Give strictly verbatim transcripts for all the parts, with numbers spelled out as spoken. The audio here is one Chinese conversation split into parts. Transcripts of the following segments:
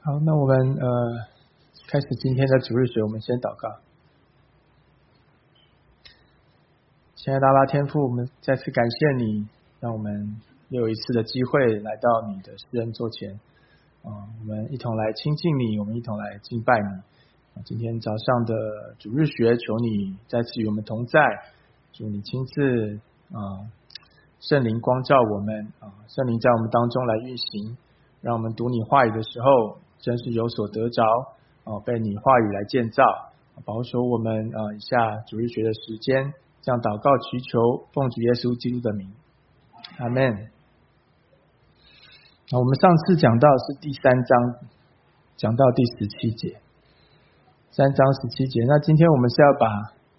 好，那我们呃开始今天的主日学，我们先祷告。亲爱的阿爸天父，我们再次感谢你，让我们又有一次的机会来到你的施恩座前，啊、呃，我们一同来亲近你，我们一同来敬拜你。啊、今天早上的主日学，求你再次与我们同在，主你亲自啊、呃、圣灵光照我们啊、呃，圣灵在我们当中来运行，让我们读你话语的时候，真是有所得着，啊、呃，被你话语来建造，保守我们啊、呃、以下主日学的时间。这样祷告祈求，奉主耶稣基督的名，阿们。我们上次讲到是第三章，讲到第十七节，三章十七节。那今天我们是要把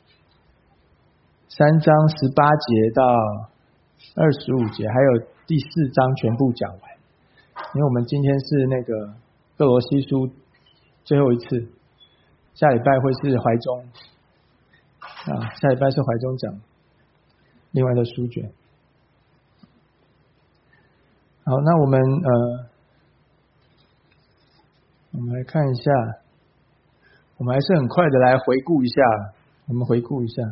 三章十八节到二十五节，还有第四章全部讲完，因为我们今天是那个歌罗西书最后一次，下礼拜会是怀中。啊，下礼拜是怀中讲另外的书卷。好，那我们呃，我们来看一下，我们还是很快的来回顾一下，我们回顾一下，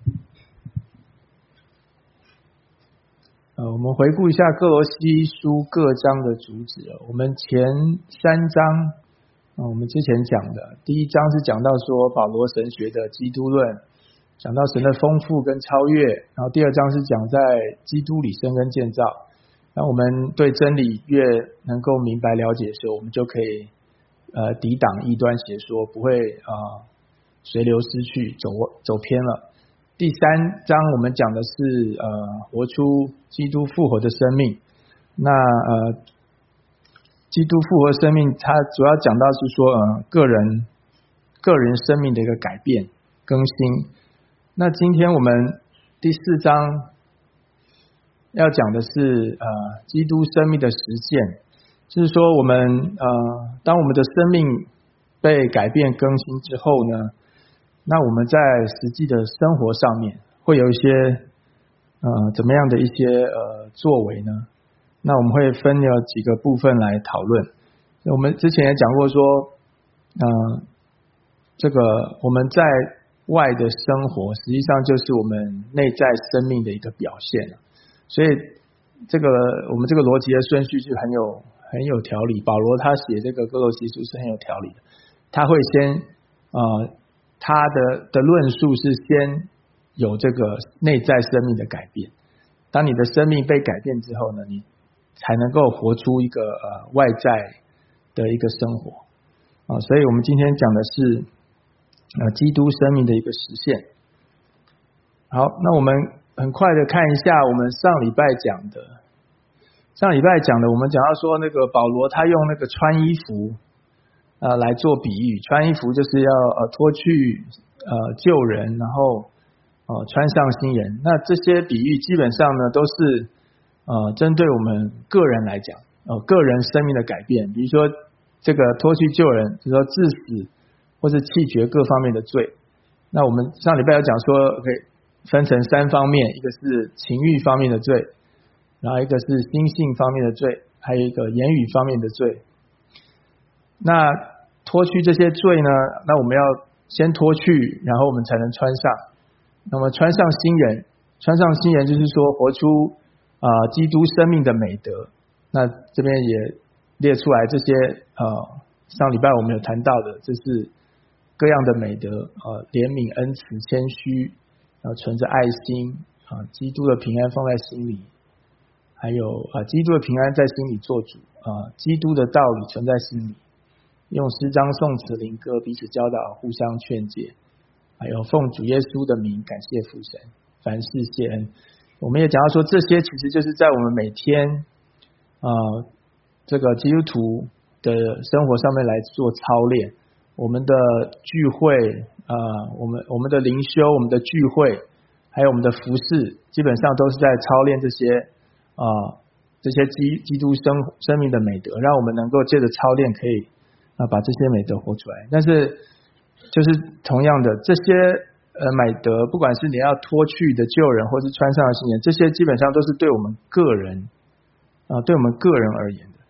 呃，我们回顾一下歌罗西书各章的主旨。我们前三章，啊，我们之前讲的第一章是讲到说保罗神学的基督论。讲到神的丰富跟超越，然后第二章是讲在基督里生根建造。然后我们对真理越能够明白了解的时候，我们就可以呃抵挡异端邪说，不会啊、呃、随流失去走走偏了。第三章我们讲的是呃活出基督复活的生命。那呃基督复活生命，它主要讲到是说呃个人个人生命的一个改变更新。那今天我们第四章要讲的是呃基督生命的实践，就是说我们呃当我们的生命被改变更新之后呢，那我们在实际的生活上面会有一些呃怎么样的一些呃作为呢？那我们会分了几个部分来讨论。我们之前也讲过说，呃这个我们在外的生活实际上就是我们内在生命的一个表现，所以这个我们这个逻辑的顺序是很有很有条理。保罗他写这个歌罗西书是很有条理的，他会先呃他的的论述是先有这个内在生命的改变，当你的生命被改变之后呢，你才能够活出一个呃外在的一个生活啊、呃，所以我们今天讲的是呃，基督生命的一个实现。好，那我们很快的看一下我们上礼拜讲的，上礼拜讲的，我们讲到说那个保罗他用那个穿衣服呃来做比喻，穿衣服就是要呃脱去呃旧人，然后呃穿上新人。那这些比喻基本上呢都是呃针对我们个人来讲，呃个人生命的改变，比如说这个脱去旧人，就是说致死或是弃绝各方面的罪。那我们上礼拜有讲说可以分成三方面，一个是情欲方面的罪，然后一个是心性方面的罪，还有一个言语方面的罪。那脱去这些罪呢，那我们要先脱去，然后我们才能穿上。那么穿上新人，穿上新人就是说活出啊、呃、基督生命的美德。那这边也列出来这些呃上礼拜我们有谈到的，这是各样的美德，呃，怜悯、恩慈、谦虚，呃，存着爱心，啊、呃，基督的平安放在心里，还有啊、呃，基督的平安在心里做主，啊、呃，基督的道理存在心里，用诗章、颂词、灵歌彼此教导，互相劝诫，还有奉主耶稣的名感谢父神，凡事谢恩。我们也讲到说，这些其实就是在我们每天啊、呃、这个基督徒的生活上面来做操练。我们的聚会啊、呃，我们我们的灵修，我们的聚会，还有我们的服事，基本上都是在操练这些啊、呃、这些基基督生生命的美德，让我们能够借着操练可以啊、呃、把这些美德活出来。但是就是同样的，这些呃美德，不管是你要脱去的旧人，或是穿上的新人，这些基本上都是对我们个人啊、呃、对我们个人而言的。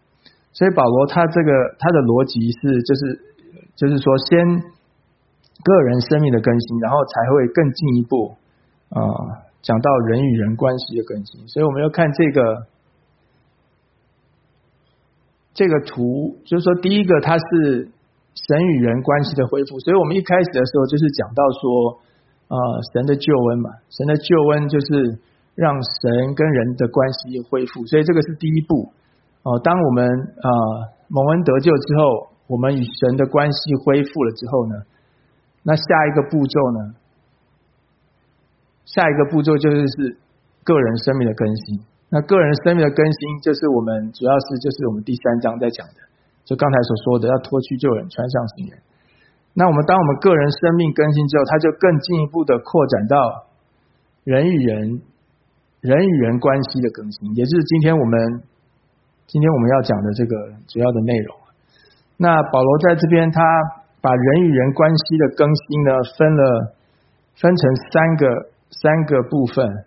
所以保罗他这个他的逻辑是就是就是说先个人生命的更新，然后才会更进一步啊、呃、讲到人与人关系的更新。所以我们要看这个这个图，就是说第一个它是神与人关系的恢复，所以我们一开始的时候就是讲到说呃神的救恩嘛，神的救恩就是让神跟人的关系恢复，所以这个是第一步哦、呃。当我们呃蒙恩得救之后，我们与神的关系恢复了之后呢，那下一个步骤呢，下一个步骤就是是个人生命的更新。那个人生命的更新就是我们主要是就是我们第三章在讲的，就刚才所说的要脱去旧人，穿上新人。那我们当我们个人生命更新之后，它就更进一步的扩展到人与人人与人关系的更新，也就是今天我们今天我们要讲的这个主要的内容。那保罗在这边他把人与人关系的更新呢分了分成三个三个部分。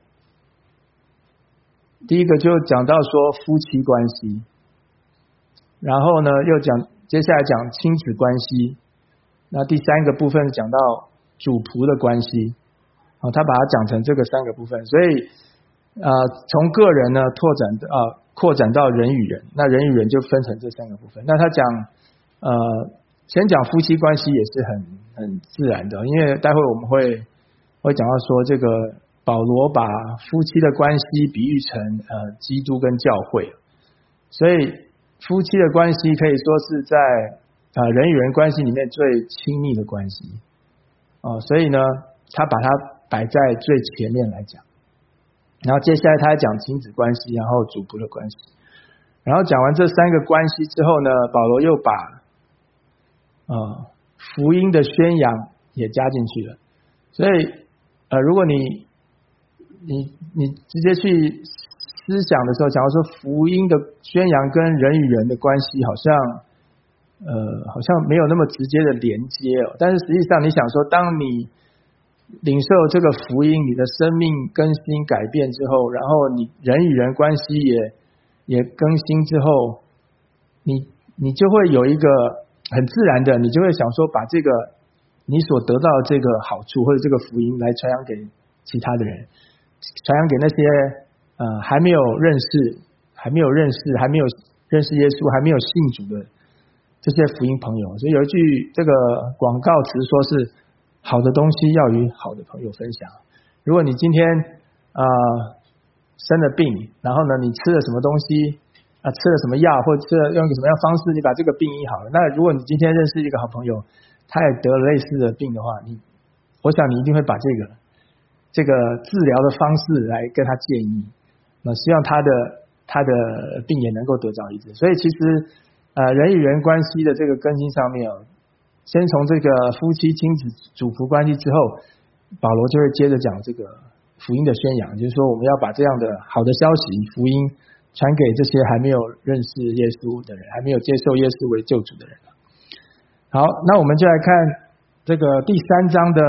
第一个就讲到说夫妻关系，然后呢又讲接下来讲亲子关系，那第三个部分讲到主仆的关系，哦，他把它讲成这个三个部分，所以呃从个人呢拓展啊、呃、扩展到人与人，那人与人就分成这三个部分。那他讲呃先讲夫妻关系也是很很自然的，因为待会我们会会讲到说这个保罗把夫妻的关系比喻成呃基督跟教会，所以夫妻的关系可以说是在呃人与人关系里面最亲密的关系哦，所以呢他把它摆在最前面来讲。然后接下来他讲亲子关系，然后主仆的关系，然后讲完这三个关系之后呢，保罗又把呃福音的宣扬也加进去了。所以呃如果你你你直接去思想的时候，假如说福音的宣扬跟人与人的关系好像呃好像没有那么直接的连接哦，但是实际上你想说，当你领受这个福音，你的生命更新改变之后，然后你人与人关系也也更新之后，你你就会有一个很自然的，你就会想说把这个你所得到的这个好处或者这个福音来传扬给其他的人，传扬给那些呃还没有认识还没有认识还没有认识耶稣还没有信主的这些福音朋友。所以有一句这个广告词说是好的东西要与好的朋友分享。如果你今天呃生了病，然后呢你吃了什么东西啊、呃、吃了什么药，或者吃了用一个什么样的方式你把这个病医好了，那如果你今天认识一个好朋友，他也得了类似的病的话，你我想你一定会把这个这个治疗的方式来跟他建议，那希望他的他的病也能够得着医治。所以其实呃人与人关系的这个更新上面哦，先从这个夫妻亲子主仆关系之后，保罗就会接着讲这个福音的宣扬，就是说我们要把这样的好的消息福音传给这些还没有认识耶稣的人，还没有接受耶稣为救主的人。好，那我们就来看这个第三章的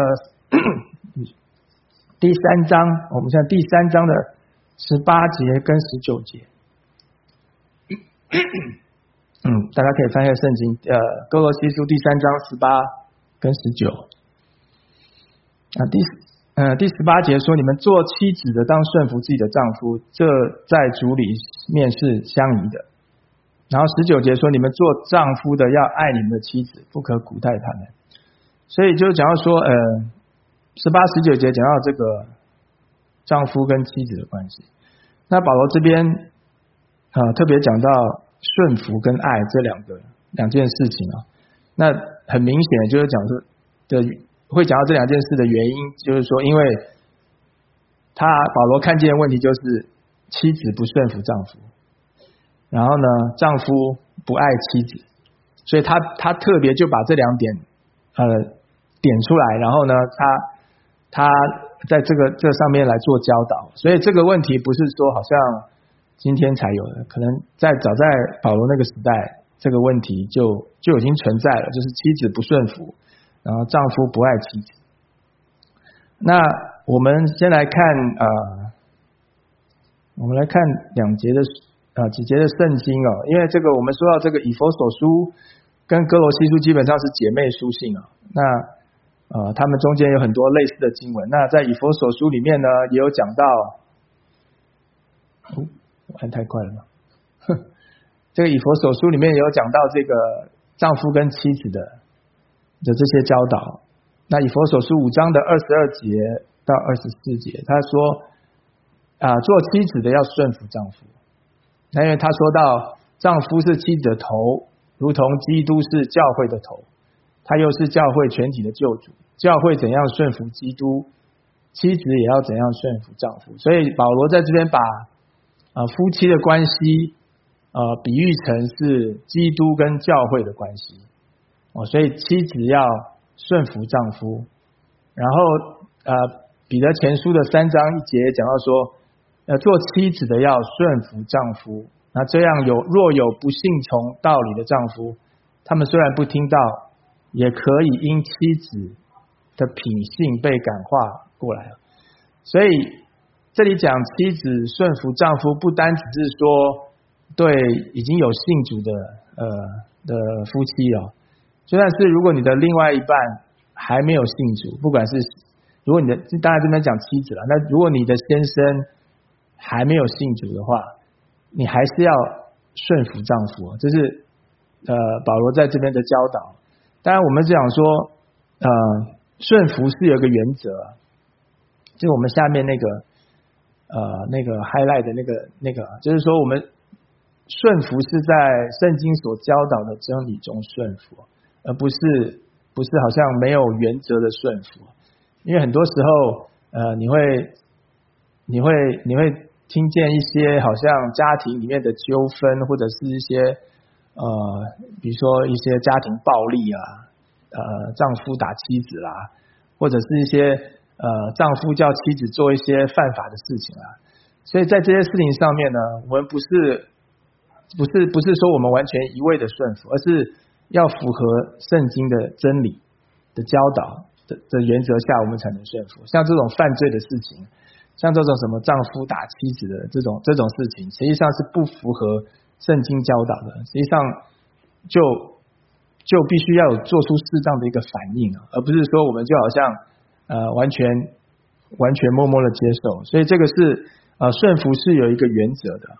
第三章，我们看第三章的十八节跟十九节。嗯，大家可以翻开圣经，呃，哥罗西书第三章十八跟十九。啊，第呃第十八节说，你们做妻子的当顺服自己的丈夫，这在主里面是相宜的。然后十九节说，你们做丈夫的要爱你们的妻子，不可苦待他们。所以就讲到说，呃，十八、十九节讲到这个丈夫跟妻子的关系。那保罗这边啊、呃、特别讲到顺服跟爱这两个两件事情啊，那很明显就是讲说的会讲到这两件事的原因，就是说，因为他保罗看见的问题就是妻子不顺服丈夫，然后呢，丈夫不爱妻子，所以他他特别就把这两点呃点出来，然后呢，他他在这个这上面来做教导。所以这个问题不是说好像今天才有的，可能在早在保罗那个时代，这个问题就就已经存在了，就是妻子不顺服，然后丈夫不爱妻子。那我们先来看呃，我们来看两节的啊几节的圣经哦，因为这个我们说到这个以弗所书跟哥罗西书基本上是姐妹书信啊，那呃他们中间有很多类似的经文。那在以弗所书里面呢，也有讲到，哦，我按太快了吗？这个以弗所书里面也有讲到这个丈夫跟妻子的的这些教导。那以弗所书五章的二十二节到二十四节，他说啊，做妻子的要顺服丈夫。那因为他说到丈夫是妻子的头，如同基督是教会的头，他又是教会全体的救主。教会怎样顺服基督，妻子也要怎样顺服丈夫。所以保罗在这边把啊夫妻的关系呃比喻成是基督跟教会的关系哦，所以妻子要顺服丈夫。然后呃彼得前书的三章一节讲到说，呃做妻子的要顺服丈夫，那这样有若有不信从道理的丈夫，他们虽然不听道，也可以因妻子的品性被感化过来。所以这里讲妻子顺服丈夫，不单只是说对已经有信主的呃的夫妻哦，就算是如果你的另外一半还没有信主，不管是如果你的当然这边讲妻子了，那如果你的先生还没有信主的话，你还是要顺服丈夫，这是呃保罗在这边的教导。当然我们讲说呃顺服是有一个原则，就我们下面那个呃那个 highlight 的那个那个就是说我们顺服是在圣经所教导的真理中顺服，而不是不是好像没有原则的顺服。因为很多时候呃你会你会你会听见一些好像家庭里面的纠纷，或者是一些呃比如说一些家庭暴力啊，呃丈夫打妻子啦，或者是一些呃丈夫叫妻子做一些犯法的事情啊。所以在这些事情上面呢，我们不是不是不是说我们完全一味的顺服，而是要符合圣经的真理的教导的的原则下，我们才能顺服。像这种犯罪的事情，像这种什么丈夫打妻子的这种这种事情，实际上是不符合圣经教导的，实际上就就必须要有做出适当的一个反应啊，而不是说我们就好像呃完全完全默默的接受。所以这个是呃顺服是有一个原则的。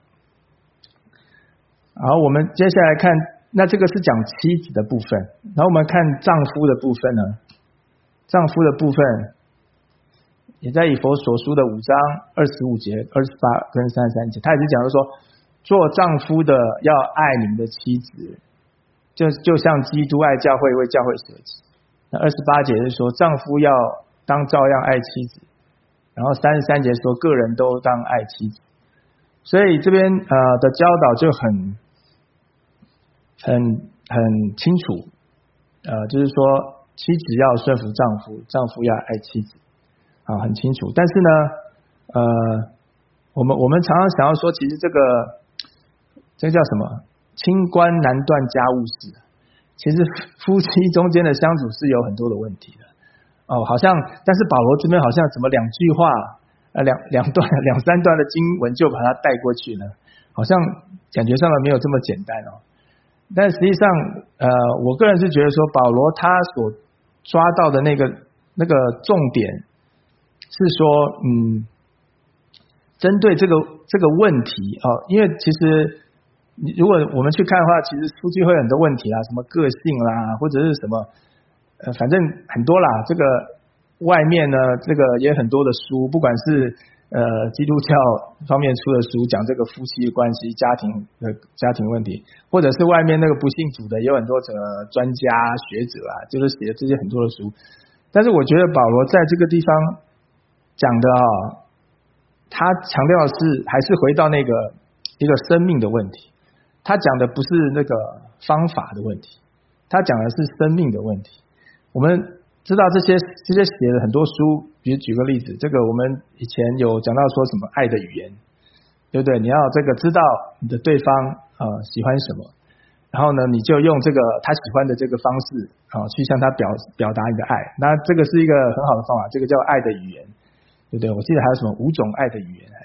好，我们接下来看，那这个是讲妻子的部分，然后我们看丈夫的部分呢，丈夫的部分也在以弗所书的五章二十五节、二十八跟三十三节，他也是讲到说，做丈夫的要爱你们的妻子，就就像基督爱教会，为教会舍己。那二十八节是说，丈夫要当照样爱妻子，然后三十三节说，个人都当爱妻子。所以这边呃的教导就很很很清楚，呃，就是说妻子要顺服丈夫，丈夫要爱妻子，啊，很清楚。但是呢，呃，我们我们常常想要说，其实这个这个叫什么？清官难断家务事。其实夫妻中间的相处是有很多的问题的。哦，好像，但是保罗这边好像怎么两句话，呃，两两段两三段的经文就把它带过去呢？好像感觉上的没有这么简单哦。但实际上，呃，我个人是觉得说，保罗他所抓到的那个那个重点是说，嗯，针对这个这个问题哦，因为其实如果我们去看的话，其实夫妻会有很多问题啦，什么个性啦，或者是什么，呃，反正很多啦。这个外面呢，这个也很多的书，不管是呃基督教方面出的书讲这个夫妻关系、家庭的家庭问题，或者是外面那个不信主的也有很多这个专家学者啊，就是写这些很多的书。但是我觉得保罗在这个地方讲的啊，他强调的是还是回到那个一个生命的问题，他讲的不是那个方法的问题，他讲的是生命的问题。我们知道这些这些写了很多书，比如举个例子，这个我们以前有讲到说什么爱的语言，对不对？你要这个知道你的对方呃喜欢什么，然后呢，你就用这个他喜欢的这个方式啊、呃、去向他表表达你的爱。那这个是一个很好的方法，这个叫爱的语言，对不对？我记得还有什么五种爱的语言，还是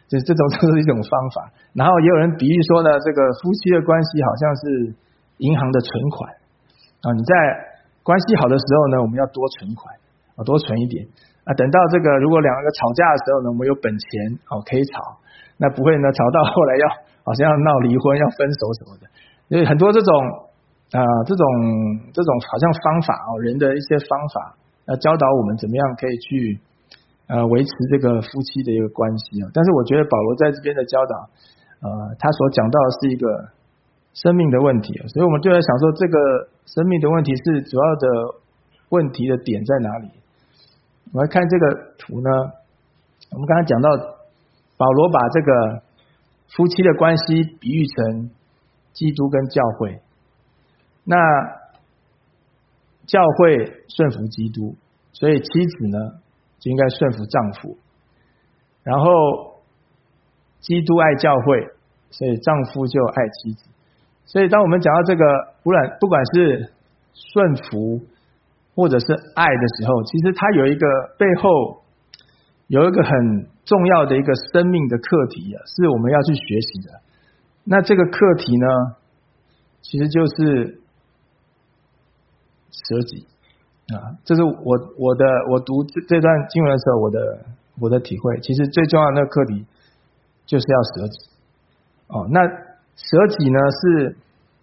就是这种都是一种方法。然后也有人比喻说呢，这个夫妻的关系好像是银行的存款啊，你在关系好的时候呢，我们要多存款啊，多存一点啊，等到这个如果两个吵架的时候呢，我们有本钱哦可以吵，那不会呢吵到后来要好像要闹离婚要分手什么的。所以很多这种啊、呃、这种这种好像方法哦，人的一些方法要教导我们怎么样可以去呃维持这个夫妻的一个关系啊。但是我觉得保罗在这边的教导呃他所讲到的是一个生命的问题，所以我们就在想说这个生命的问题是主要的问题的点在哪里。我们来看这个图呢，我们刚才讲到保罗把这个夫妻的关系比喻成基督跟教会，那教会顺服基督，所以妻子呢就应该顺服丈夫，然后基督爱教会，所以丈夫就爱妻子。所以当我们讲到这个不然不管是顺服或者是爱的时候，其实它有一个背后有一个很重要的一个生命的课题啊，是我们要去学习的。那这个课题呢，其实就是舍己啊，这是我我的我读这这段经文的时候，我的我的体会，其实最重要的那个课题就是要舍己。哦，那舍己呢是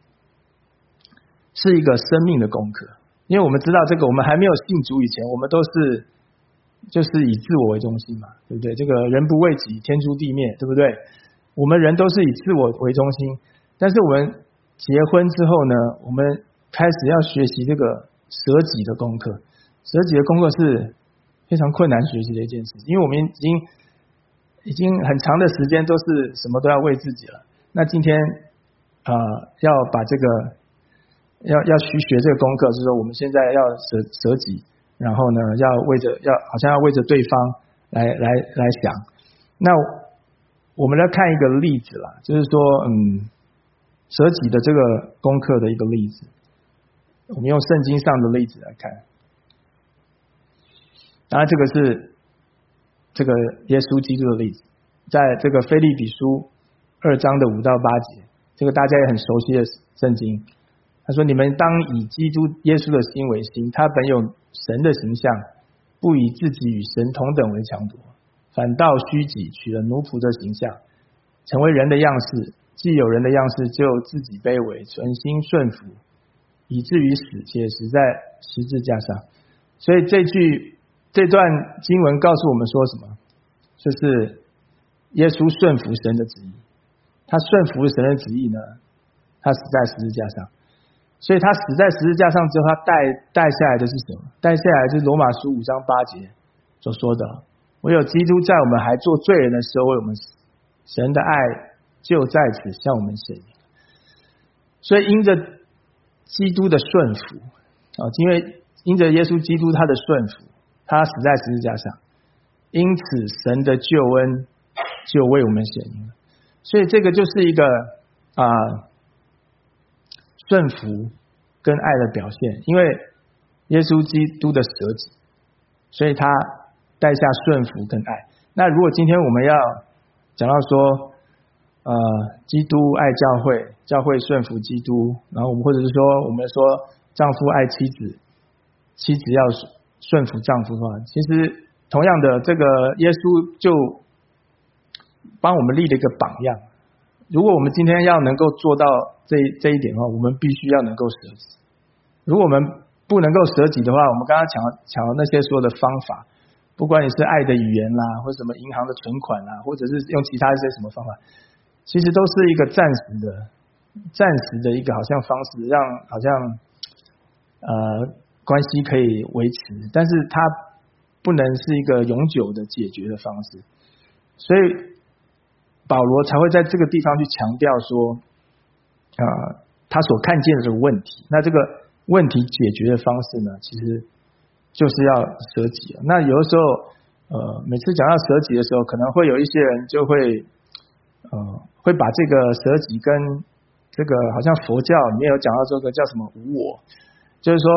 是一个生命的功课，因为我们知道这个，我们还没有信主以前，我们都是就是以自我为中心嘛，对不对？这个人不为己，天诛地灭，对不对？我们人都是以自我为中心，但是我们结婚之后呢，我们开始要学习这个舍己的功课。舍己的功课是非常困难学习的一件事，因为我们已经已经很长的时间都是什么都要为自己了。那今天啊、呃，要把这个要要去学这个功课，就是说我们现在要舍舍己，然后呢，要为着要好像要为着对方来来来想。那我们来看一个例子啦，就是说，嗯，舍己的这个功课的一个例子。我们用圣经上的例子来看。当然，这个是这个耶稣基督的例子，在这个腓立比书二章的五到八节，这个大家也很熟悉的圣经。他说：“你们当以基督耶稣的心为心，他本有神的形象，不以自己与神同等为强夺，反倒虚己，取了奴仆的形象，成为人的样式。既有人的样式，就自己卑微，存心顺服，以至于死，且死在十字架上。”所以这句这段经文告诉我们说什么？就是耶稣顺服神的旨意，他顺服神的旨意呢，他死在十字架上。所以他死在十字架上之后，他带带下来的是什么？带下来就是罗马书五章八节所说的：“唯有基督在我们还做罪人的时候为我们死，神的爱就在此向我们显明。”所以因着基督的顺服啊，因为因着耶稣基督他的顺服，他死在十字架上，因此神的救恩就为我们显明了。所以这个就是一个啊。顺服跟爱的表现，因为耶稣基督的舍己，所以他带下顺服跟爱。那如果今天我们要讲到说，呃，基督爱教会，教会顺服基督，然后我们或者是说，我们说丈夫爱妻子，妻子要顺服丈夫的话，其实同样的，这个耶稣就帮我们立了一个榜样。如果我们今天要能够做到这这一点的话，我们必须要能够舍己。如果我们不能够舍己的话，我们刚刚讲讲那些所有的方法，不管你是爱的语言啦，或者什么银行的存款啦，或者是用其他一些什么方法，其实都是一个暂时的、暂时的一个好像方式，让好像呃关系可以维持，但是它不能是一个永久的解决的方式，所以保罗才会在这个地方去强调说，呃，他所看见的这个问题。那这个问题解决的方式呢，其实就是要舍己。那有的时候，呃，每次讲到舍己的时候，可能会有一些人就会，呃，会把这个舍己跟这个好像佛教里面有讲到这个叫什么无我，就是说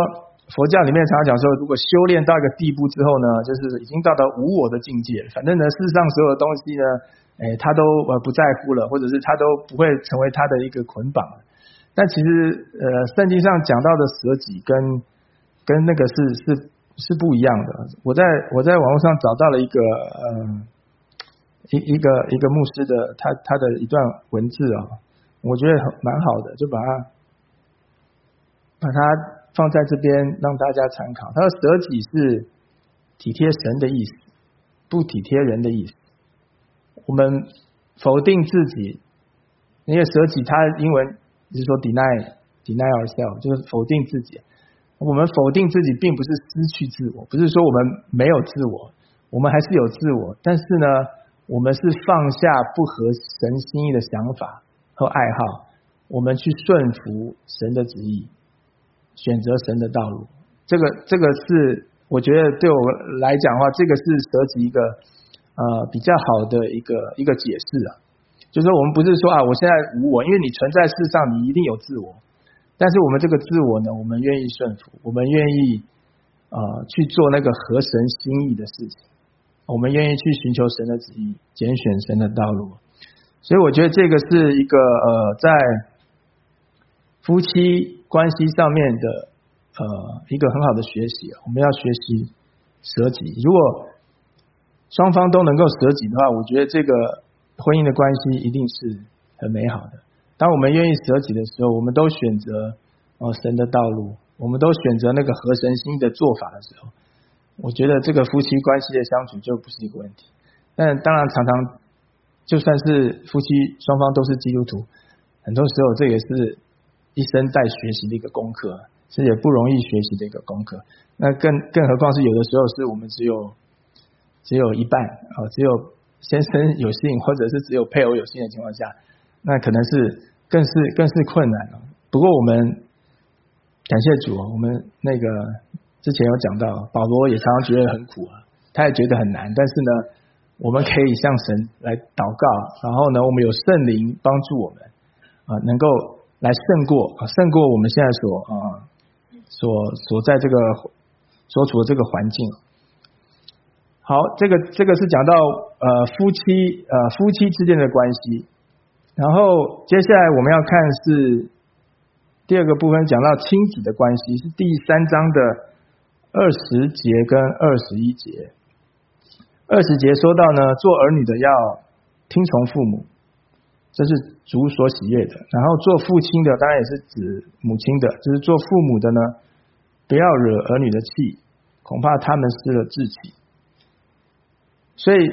佛教里面常常讲说，如果修炼到一个地步之后呢，就是已经到达无我的境界，反正呢世上所有的东西呢，哎，他都呃不在乎了，或者是他都不会成为他的一个捆绑。但其实呃圣经上讲到的舍己跟跟那个是是是不一样的。我在我在网络上找到了一个呃一一个一个牧师的他他的一段文字啊、哦，我觉得蛮好的，就把它把它放在这边让大家参考。他说舍己是体贴神的意思，不体贴人的意思。我们否定自己，因为舍己它英文就是说 deny deny ourselves， 就是否定自己。我们否定自己并不是失去自我，不是说我们没有自我，我们还是有自我，但是呢我们是放下不合神心意的想法和爱好，我们去顺服神的旨意，选择神的道路。这个这个是我觉得对我来讲的话，这个是舍己一个呃比较好的一个一个解释啊。就是说我们不是说啊我现在无我，因为你存在世上你一定有自我，但是我们这个自我呢，我们愿意顺服，我们愿意呃去做那个合神心意的事情，我们愿意去寻求神的旨意，拣选神的道路。所以我觉得这个是一个呃在夫妻关系上面的呃一个很好的学习，我们要学习舍己。如果双方都能够舍己的话，我觉得这个婚姻的关系一定是很美好的。当我们愿意舍己的时候，我们都选择哦神的道路，我们都选择那个合神心意的做法的时候，我觉得这个夫妻关系的相处就不是一个问题。但当然常常就算是夫妻双方都是基督徒，很多时候这也是一生在学习的一个功课，是也不容易学习的一个功课。那更更何况是有的时候是我们只有只有一半、哦、只有先生有信或者是只有配偶有信的情况下，那可能是更是更是困难了。不过我们感谢主，我们那个之前有讲到，保罗也常常觉得很苦啊，他也觉得很难，但是呢我们可以向神来祷告，然后呢我们有圣灵帮助我们啊，能够来胜过啊胜过我们现在所啊所所在这个所处的这个环境。好，这个这个是讲到呃夫妻呃夫妻之间的关系。然后接下来我们要看是第二个部分，讲到亲子的关系，是第三章的二十节跟二十一节。二十节说到呢，做儿女的要听从父母，这是主所喜悦的。然后做父亲的当然也是指母亲的，就是做父母的呢，不要惹儿女的气，恐怕他们失了志气。所以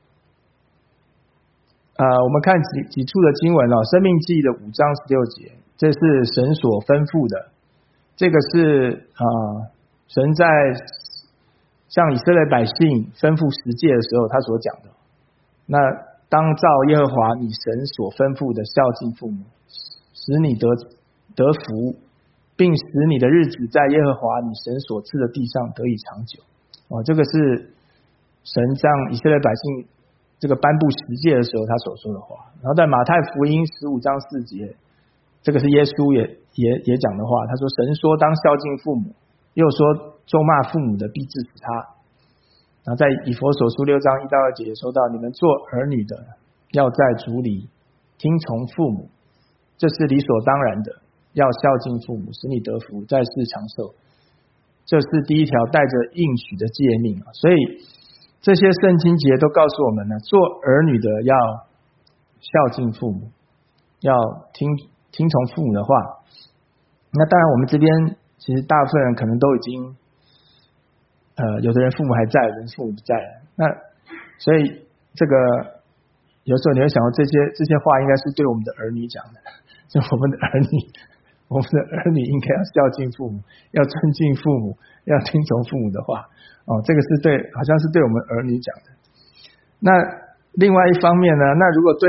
呃，我们看几几处的经文哦，申命记的五章十六节，这是神所吩咐的，这个是啊、呃，神在向以色列百姓吩咐十诫的时候他所讲的。那当照耶和华你神所吩咐的孝敬父母，使你得得福，并使你的日子在耶和华你神所赐的地上得以长久。哦，这个是神向以色列百姓这个颁布十诫的时候他所说的话。然后在马太福音十五章四节，这个是耶稣也也也讲的话，他说神说当孝敬父母，又说咒骂父母的必治死他。然后在以弗所书六章一到二节也说到，你们做儿女的要在主里听从父母，这是理所当然的，要孝敬父母，使你得福，在世长寿。这是第一条带着应许的诫命。所以这些圣经节都告诉我们呢，做儿女的要孝敬父母，要听听从父母的话。那当然我们这边其实大部分人可能都已经呃，有的人父母还在，有的人父母不在了。那所以这个有时候你会想到，这些这些话应该是对我们的儿女讲的，就我们的儿女我们的儿女应该要孝敬父母，要尊敬父母，要听从父母的话。哦，这个是对，好像是对我们儿女讲的。那另外一方面呢，那如果对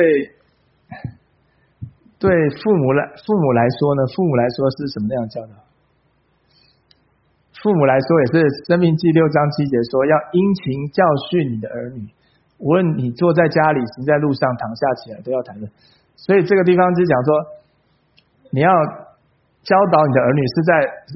对父母来父母来说呢，父母来说是什么样的教导？父母来说也是申命记六章七节说，要殷勤教训你的儿女，无论你坐在家里，行在路上，躺下起来，都要谈论。所以这个地方就是讲说，你要教导你的儿女是在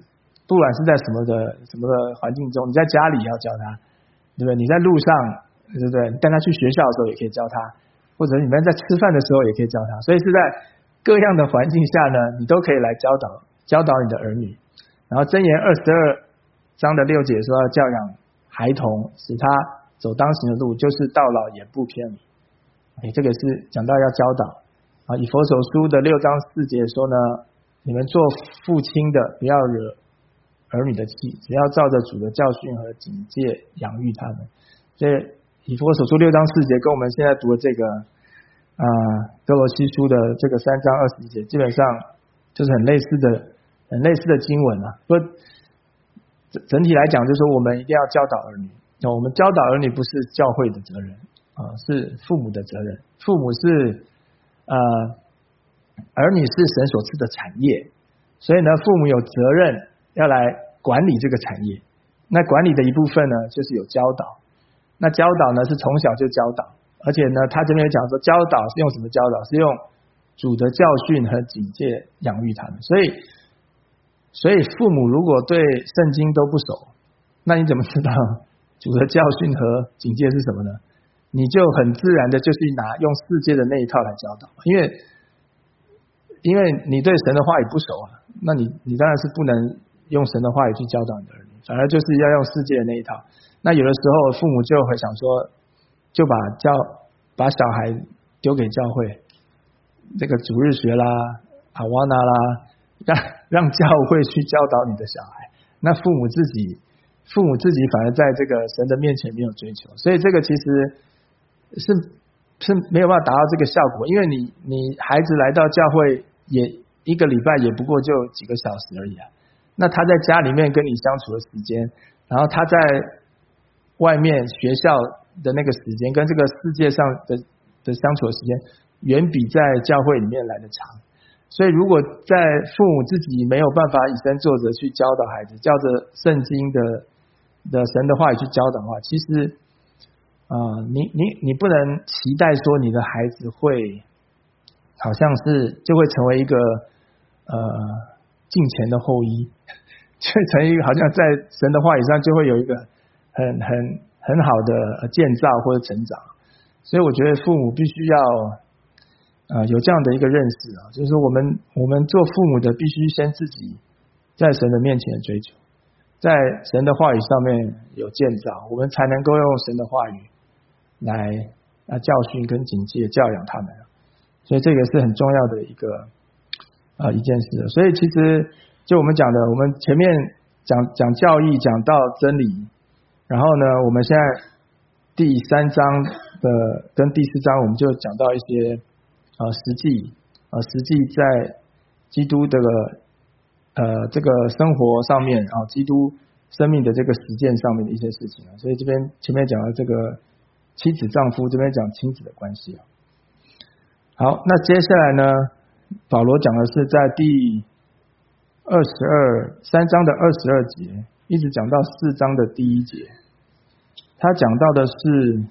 不管是在什么的什么的环境中，你在家里要教他，对不对？你在路上，对不对？带他去学校的时候也可以教他，或者你们在吃饭的时候也可以教他。所以是在各样的环境下呢，你都可以来教导教导你的儿女。然后箴言二十二章的六节说要教养孩童，使他走当行的路，就是到老也不偏离。哎，这个是讲到要教导啊。以弗所书的六章四节说呢，你们做父亲的不要惹儿女的气，只要照着主的教训和警戒养育他们。所以以弗所书六章四节跟我们现在读的这个啊哥罗西书的这个三章二十节，基本上就是很类似的很类似的经文啊。不整体来讲，就是说我们一定要教导儿女。我们教导儿女不是教会的责任啊，是父母的责任。父母是呃儿女是神所赐的产业，所以呢，父母有责任要来管理这个产业。那管理的一部分呢，就是有教导。那教导呢，是从小就教导，而且呢，他这边讲说，教导是用什么教导？是用主的教训和警戒养育他们。所以，所以父母如果对圣经都不熟，那你怎么知道主的教训和警戒是什么呢？你就很自然的就去拿用世界的那一套来教导，因为因为你对神的话语不熟啊，那你你当然是不能用神的话语去教导你的儿女，反而就是要用世界的那一套。那有的时候父母就会想说，就把教把小孩丢给教会，这个主日学啦、阿瓦那啦，让让教会去教导你的小孩。那父母自己父母自己反而在这个神的面前没有追求，所以这个其实是是没有办法达到这个效果，因为你你孩子来到教会也一个礼拜也不过就几个小时而已啊。那他在家里面跟你相处的时间，然后他在外面学校的那个时间，跟这个世界上的的相处的时间，远比在教会里面来的长。所以如果在父母自己没有办法以身作则去教导孩子，照着圣经的的神的话语去教导的话，其实啊、呃，你你你不能期待说你的孩子会好像是就会成为一个呃敬虔的后裔，就成为一个好像在神的话语上就会有一个很很很好的建造或者成长。所以我觉得父母必须要呃有这样的一个认识啊，就是说我们我们做父母的必须先自己在神的面前追求，在神的话语上面有建造，我们才能够用神的话语来啊教训跟警戒教养他们。所以这个是很重要的一个啊、呃、一件事。所以其实就我们讲的，我们前面讲讲教义，讲到真理，然后呢，我们现在第三章的跟第四章，我们就讲到一些呃实际呃实际在基督这个呃这个生活上面啊，基督生命的这个实践上面的一些事情啊。所以这边前面讲了这个妻子丈夫，这边讲亲子的关系啊。好，那接下来呢，保罗讲的是在第二十二三章的二十二节，一直讲到四章的第一节。他讲到的是，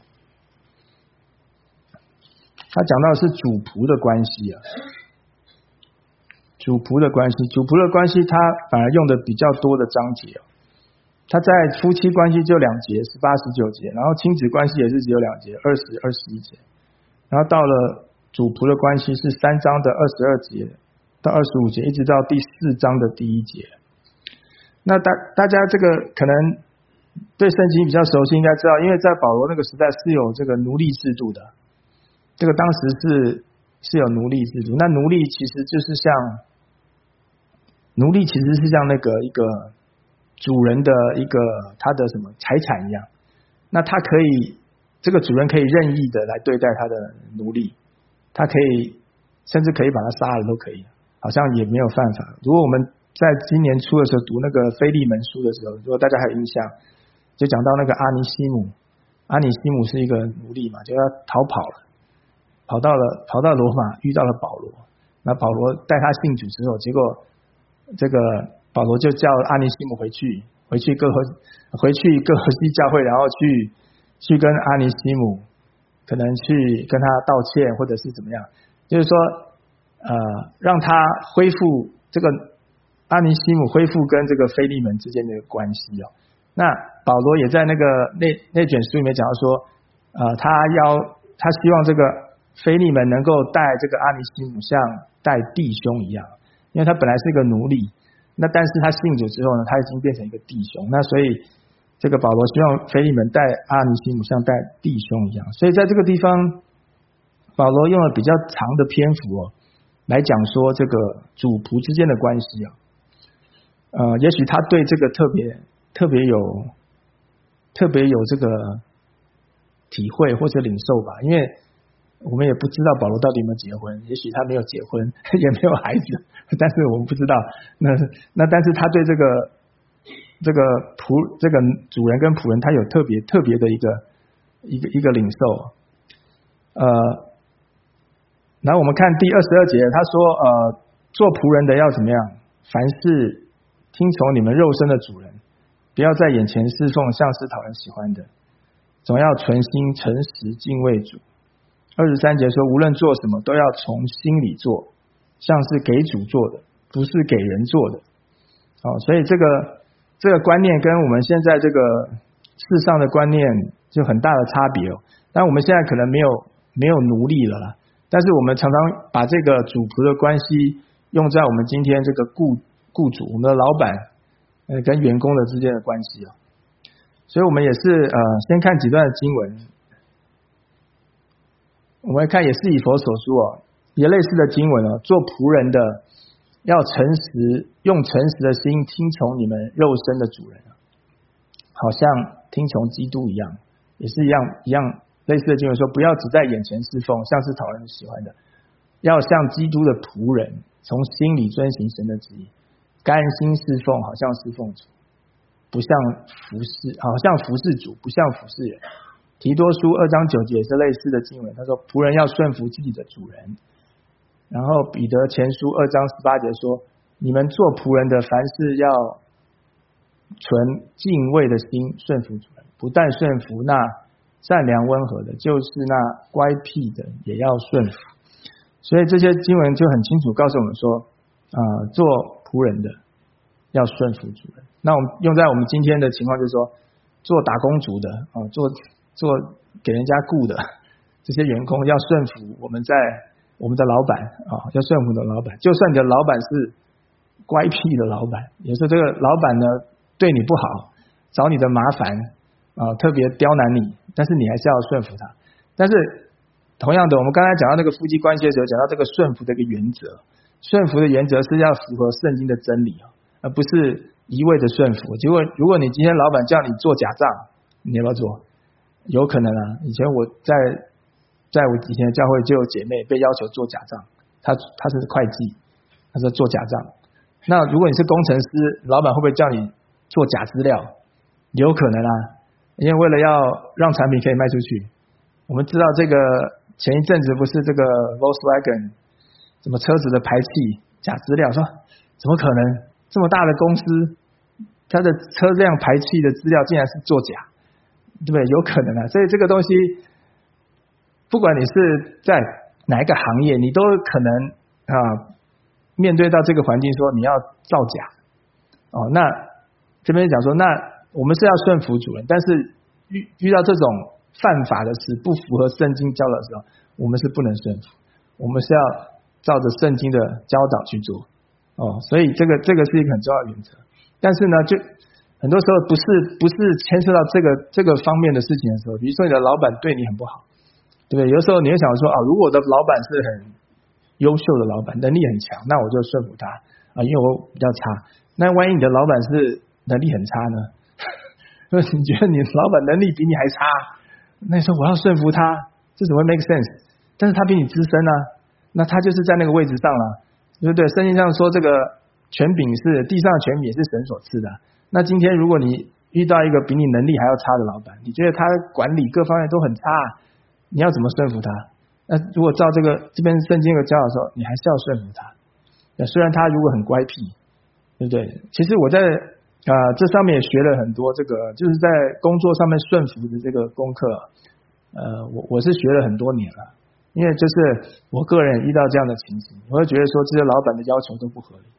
他讲到的是主仆的关系啊，主仆的关系，主仆的关系，他反而用的比较多的章节哦。他在夫妻关系就两节，十八十九节，然后亲子关系也是只有两节，二十二十一节，然后到了主仆的关系是三章的二十二节到二十五节，一直到第四章的第一节。那大大家这个可能对圣经比较熟悉，应该知道，因为在保罗那个时代是有这个奴隶制度的，这个当时是是有奴隶制度。那奴隶其实就是像奴隶其实是像那个一个主人的一个他的什么财产一样，那他可以这个主人可以任意的来对待他的奴隶，他可以甚至可以把他杀了都可以，好像也没有犯法。如果我们在今年初的时候读那个腓利门书的时候，如果大家还有印象，就讲到那个阿尼西姆，阿尼西姆是一个奴隶嘛，就要逃跑了，跑到了跑到罗马，遇到了保罗，那保罗带他信主之后，结果这个保罗就叫阿尼西姆回去，回去各和回去各和西教会，然后去去跟阿尼西姆可能去跟他道歉，或者是怎么样，就是说呃让他恢复这个阿尼西姆恢复跟这个腓利门之间的关系哦。那保罗也在那个内内卷书里面讲到说，呃，他要他希望这个腓利门能够待这个阿尼西姆像待弟兄一样，因为他本来是一个奴隶，那但是他信主之后呢，他已经变成一个弟兄，那所以这个保罗希望腓利门待阿尼西姆像待弟兄一样，所以在这个地方，保罗用了比较长的篇幅哦，来讲说这个主仆之间的关系啊，呃，也许他对这个特别特别有特别有这个体会或者领受吧，因为我们也不知道保罗到底有没有结婚，也许他没有结婚，也没有孩子，但是我们不知道。那那但是他对这个这个仆这个主人跟仆人，他有特别特别的一个一个一个领受。呃，然后我们看第二十二节，他说呃，做仆人的要怎么样？凡事听从你们肉身的主人，不要在眼前侍奉像是讨人喜欢的，总要存心诚实敬畏主。二十三节说，无论做什么都要从心里做，像是给主做的，不是给人做的。哦，所以这个这个观念跟我们现在这个世上的观念就很大的差别哦。但我们现在可能没有没有奴隶了啦，但是我们常常把这个主仆的关系用在我们今天这个雇雇主，我们的老板呃跟员工的之间的关系哦。所以我们也是呃先看几段的经文。我们看也是以佛所说哦，也类似的经文哦，做仆人的要诚实，用诚实的心听从你们肉身的主人，好像听从基督一样，也是一样一样类似的经文说，不要只在眼前侍奉，像是讨人喜欢的，要像基督的仆人，从心里遵行神的旨意，甘心侍奉，好像侍奉主，不像服侍，好像服侍主，不像服侍人。提多书二章九节也是类似的经文，他说仆人要顺服自己的主人。然后彼得前书二章十八节说，你们做仆人的凡事要存敬畏的心顺服主人，不但顺服那善良温和的，就是那乖僻的也要顺服。所以这些经文就很清楚告诉我们说，呃、做仆人的要顺服主人。那我们用在我们今天的情况就是说，做打工族的、呃、做做给人家雇的这些员工要顺服我们在我们的老板啊，要顺服的老板。就算你的老板是乖僻的老板，有时候这个老板呢对你不好，找你的麻烦啊，特别刁难你，但是你还是要顺服他。但是同样的，我们刚才讲到那个夫妻关系的时候，讲到这个顺服的一个原则，顺服的原则是要符合圣经的真理，而不是一味的顺服。结果如果你今天老板叫你做假账，你要不要做？有可能啊，以前我在在我以前的教会就有姐妹被要求做假账，她她是会计，她说做假账。那如果你是工程师，老板会不会叫你做假资料？有可能啊，因为为了要让产品可以卖出去。我们知道这个前一阵子不是这个 Volkswagen 什么车子的排气假资料，说怎么可能这么大的公司，它的车辆排气的资料竟然是作假？对不对？有可能啊，所以这个东西，不管你是在哪一个行业，你都可能啊面对到这个环境，说你要造假哦。那这边讲说，那我们是要顺服主人，但是遇遇到这种犯法的事，不符合圣经教导的时候，我们是不能顺服，我们是要照着圣经的教导去做哦。所以这个这个是一个很重要的原则。但是呢，就很多时候不是不是牵涉到这个这个方面的事情的时候，比如说你的老板对你很不好，对不对？有时候你会想说啊，如果我的老板是很优秀的老板，能力很强，那我就顺服他啊，因为我比较差。那万一你的老板是能力很差呢？你觉得你老板能力比你还差，那你说我要顺服他，这怎么会 make sense？ 但是他比你资深啊，那他就是在那个位置上了，对不对？圣经上说这个权柄是地上的权柄也是神所赐的。那今天如果你遇到一个比你能力还要差的老板，你觉得他管理各方面都很差，你要怎么顺服他？那如果照这个这边圣经的教导说，你还是要顺服他。虽然他如果很乖僻，对不对？其实我在啊、呃、这上面也学了很多这个，就是在工作上面顺服的这个功课。呃，我我是学了很多年了，因为就是我个人遇到这样的情形，我会觉得说这些老板的要求都不合理。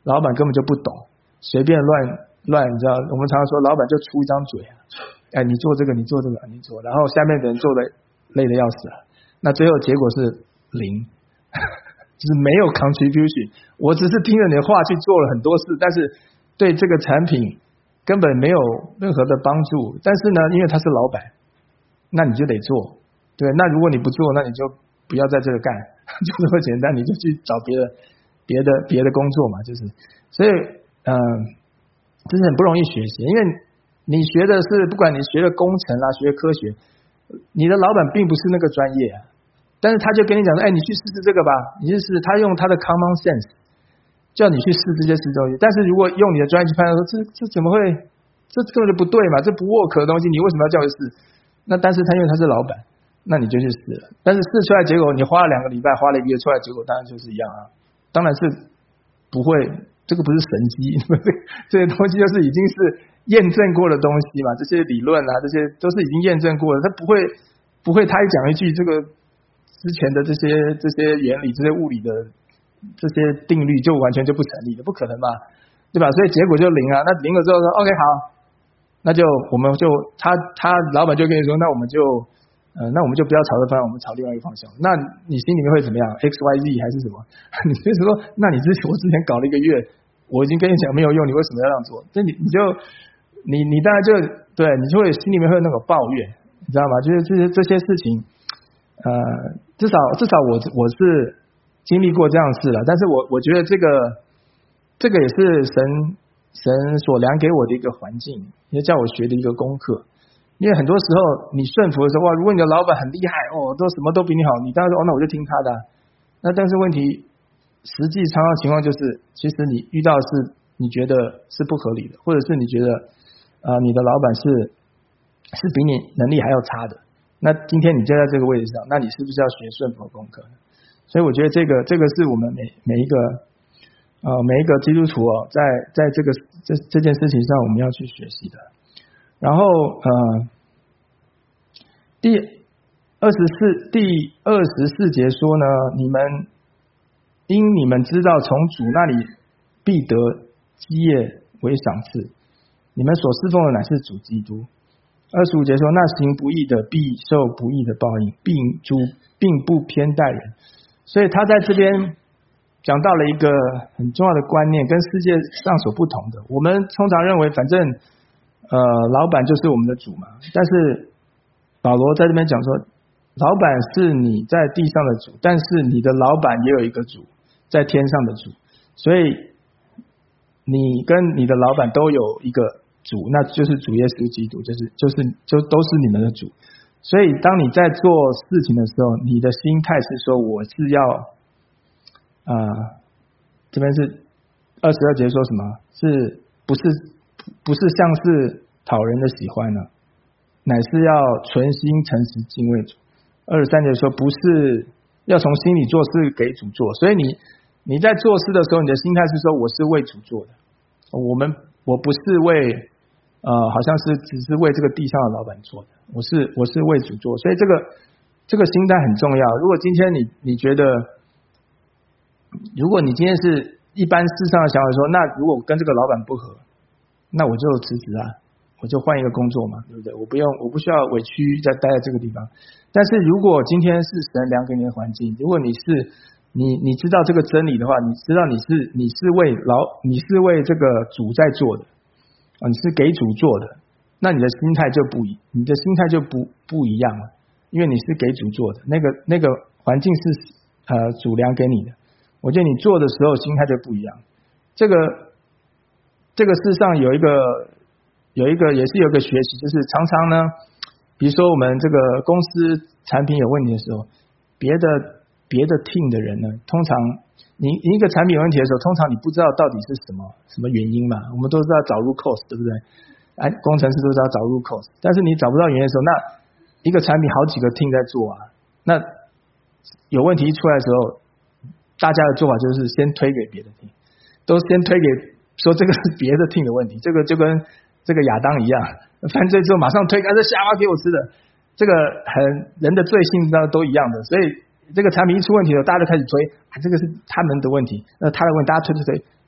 老板根本就不懂，随便乱乱，你知道，我们常常说老板就出一张嘴啊，哎，你做这个，你做这个，你做，然后下面的人做的累得要死了，那最后结果是零，就是没有 contribution。我只是听了你的话去做了很多事，但是对这个产品根本没有任何的帮助。但是呢，因为他是老板，那你就得做，对。那如果你不做，那你就不要在这个干，就这么简单，你就去找别的别的别的工作嘛，就是。所以，嗯、呃，这是很不容易学习，因为你学的是不管你学的工程啦，学科学，你的老板并不是那个专业啊。但是他就跟你讲说，哎，你去试试这个吧，你去试，他用他的 common sense 叫你去试这些试东西。但是如果用你的专业去判断说，这这怎么会，这根本就不对嘛，这不 work 的东西，你为什么要叫我试？那但是他因为他是老板，那你就去试了。但是试出来结果，你花了两个礼拜，花了一个月，出来结果当然就是一样啊。当然是不会，这个不是神机，这些东西就是已经是验证过的东西嘛，这些理论啊，这些都是已经验证过的，他不会不会他一讲一句这个。之前的这些这些原理、这些物理的这些定律就完全就不成立了，不可能嘛，对吧？所以结果就零啊。那零了之后说 ，OK 好，那就我们就他他老板就跟你说，那我们就呃那我们就不要朝这方向，我们朝另外一个方向。那你心里面会怎么样 ？X Y Z 还是什么？你就是说，那你之前我之前搞了一个月，我已经跟你讲没有用，你为什么要这样做？这你你就你你当然就对你就会心里面会有那种抱怨，你知道吗？就是这些这些事情。呃，至少至少我我是经历过这样的事了，但是我我觉得这个这个也是神神所量给我的一个环境，也叫我学的一个功课。因为很多时候你顺服的时候，哇，如果你的老板很厉害哦，都什么都比你好，你当然说哦，那我就听他的、啊。那但是问题，实际常常情况就是，其实你遇到的是你觉得是不合理的，或者是你觉得呃你的老板是是比你能力还要差的。那今天你就在这个位置上，那你是不是要学顺服功课？所以我觉得这个这个是我们每每一个呃每一个基督徒哦，在在这个这这件事情上我们要去学习的。然后呃第二十四第二十四节说呢，你们因你们知道从主那里必得基业为赏赐，你们所侍奉的乃是主基督。二十五节说，那行不义的必受不义的报应，并主并不偏待人。所以他在这边讲到了一个很重要的观念，跟世界上所不同的。我们通常认为反正呃老板就是我们的主嘛，但是保罗在这边讲说，老板是你在地上的主，但是你的老板也有一个主，在天上的主，所以你跟你的老板都有一个主，那就是主耶稣基督，就是就是就都是你们的主。所以当你在做事情的时候，你的心态是说，我是要啊、呃，这边是二十二节说什么？是不是不是像是讨人的喜欢呢？乃是要存心诚实敬畏主。二十三节说，不是要从心里做事给主做。所以你你在做事的时候，你的心态是说，我是为主做的。我们我不是为呃，好像是只是为这个地上的老板做的，我是我是为主做，所以这个这个心态很重要。如果今天你你觉得，如果你今天是一般世上的想法说，那如果跟这个老板不合，那我就辞职啊，我就换一个工作嘛，对不对？我不用我不需要委屈再待在这个地方。但是如果今天是神量给你的环境，如果你是你你知道这个真理的话，你知道你是你是为老你是为这个主在做的。你是给主做的，那你的心态就不一，你的心态就不不一样了，因为你是给主做的，那个那个环境是呃主量给你的，我觉得你做的时候心态就不一样。这个这个世上有一个有一个也是有一个学习，就是常常呢，比如说我们这个公司产品有问题的时候，别的别的 team 的人呢，通常你一个产品有问题的时候，通常你不知道到底是什么什么原因嘛，我们都知道找 root cause， 对不对？哎，工程师都知道找 root cause， 但是你找不到原因的时候，那一个产品好几个 team 在做啊，那有问题一出来的时候，大家的做法就是先推给别的 team， 都先推给说这个是别的 team 的问题，这个就跟这个亚当一样，犯罪之后马上推开这瞎瓜给我吃的，这个很人的罪性都一样的，所以这个产品一出问题了，大家就开始推，啊，这个是他们的问题，那他的问题大家推推推，